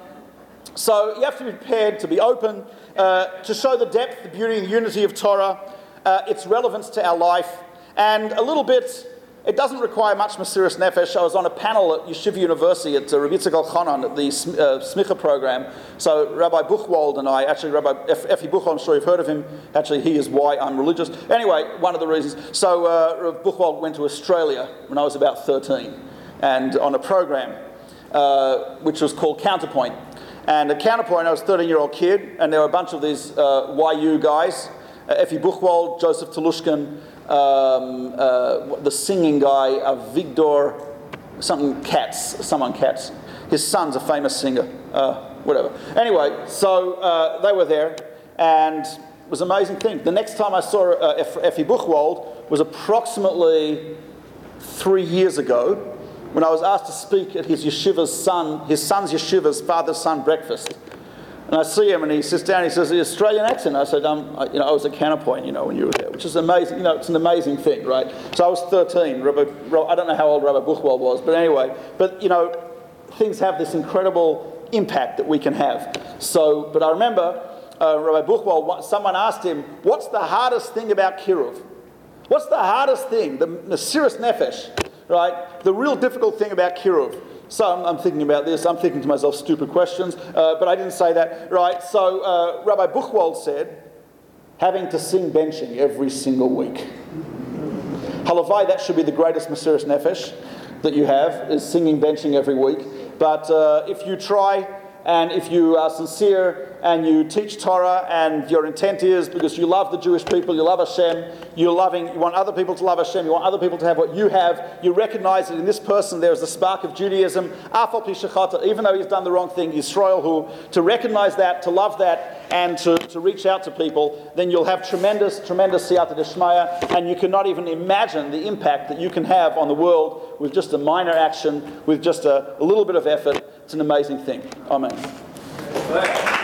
so you have to be prepared to be open, uh, to show the depth, the beauty, and the unity of Torah, uh, its relevance to our life, and a little bit. It doesn't require much Mesiras Nefesh. I was on a panel at Yeshiva University at uh, Rabbi Yitzchak Elchanan at the uh, Smicha program. So Rabbi Buchwald and I, actually Rabbi Effie Buchwald, I'm sure you've heard of him. Actually, he is why I'm religious. Anyway, one of the reasons. So uh, Rabbi Buchwald went to Australia when I was about thirteen, and on a program uh, which was called Counterpoint. And at Counterpoint, I was a thirteen-year-old kid, and there were a bunch of these uh, Y U guys, uh, Effie Buchwald, Joseph Telushkin, Um, uh, the singing guy, uh, Victor, something Katz, someone Katz. His son's a famous singer, uh, whatever. Anyway, so uh, they were there, and it was an amazing thing. The next time I saw uh, Effie Buchwald was approximately three years ago, when I was asked to speak at his yeshiva's son, his son's yeshiva's father-son breakfast. And I see him, and he sits down. He says, "The Australian accent." I said, um, I, "You know, I was at Counterpoint, you know, when you were there," which is amazing. You know, it's an amazing thing, right? So I was thirteen. Rabbi, I don't know how old Rabbi Buchwald was, but anyway. But you know, things have this incredible impact that we can have. So, but I remember uh, Rabbi Buchwald. Someone asked him, "What's the hardest thing about Kiruv? What's the hardest thing? The Mesiras Nefesh, right? The real difficult thing about Kiruv." So I'm, I'm thinking about this, I'm thinking to myself stupid questions, uh, but I didn't say that, right? So uh, Rabbi Buchwald said, having to sing benching every single week. Halavai, that should be the greatest Mesiras Nefesh that you have, is singing benching every week. But uh, if you try, and if you are sincere, and you teach Torah, and your intent is because you love the Jewish people, you love Hashem, you're loving, you want other people to love Hashem, you want other people to have what you have, you recognize that in this person there is a spark of Judaism, Afal Pi Shechata, even though he's done the wrong thing, Yisrael Hu, to recognize that, to love that, and to, to reach out to people, then you'll have tremendous, tremendous Siyata Deshmaya, and you cannot even imagine the impact that you can have on the world with just a minor action, with just a, a little bit of effort. It's an amazing thing. Amen.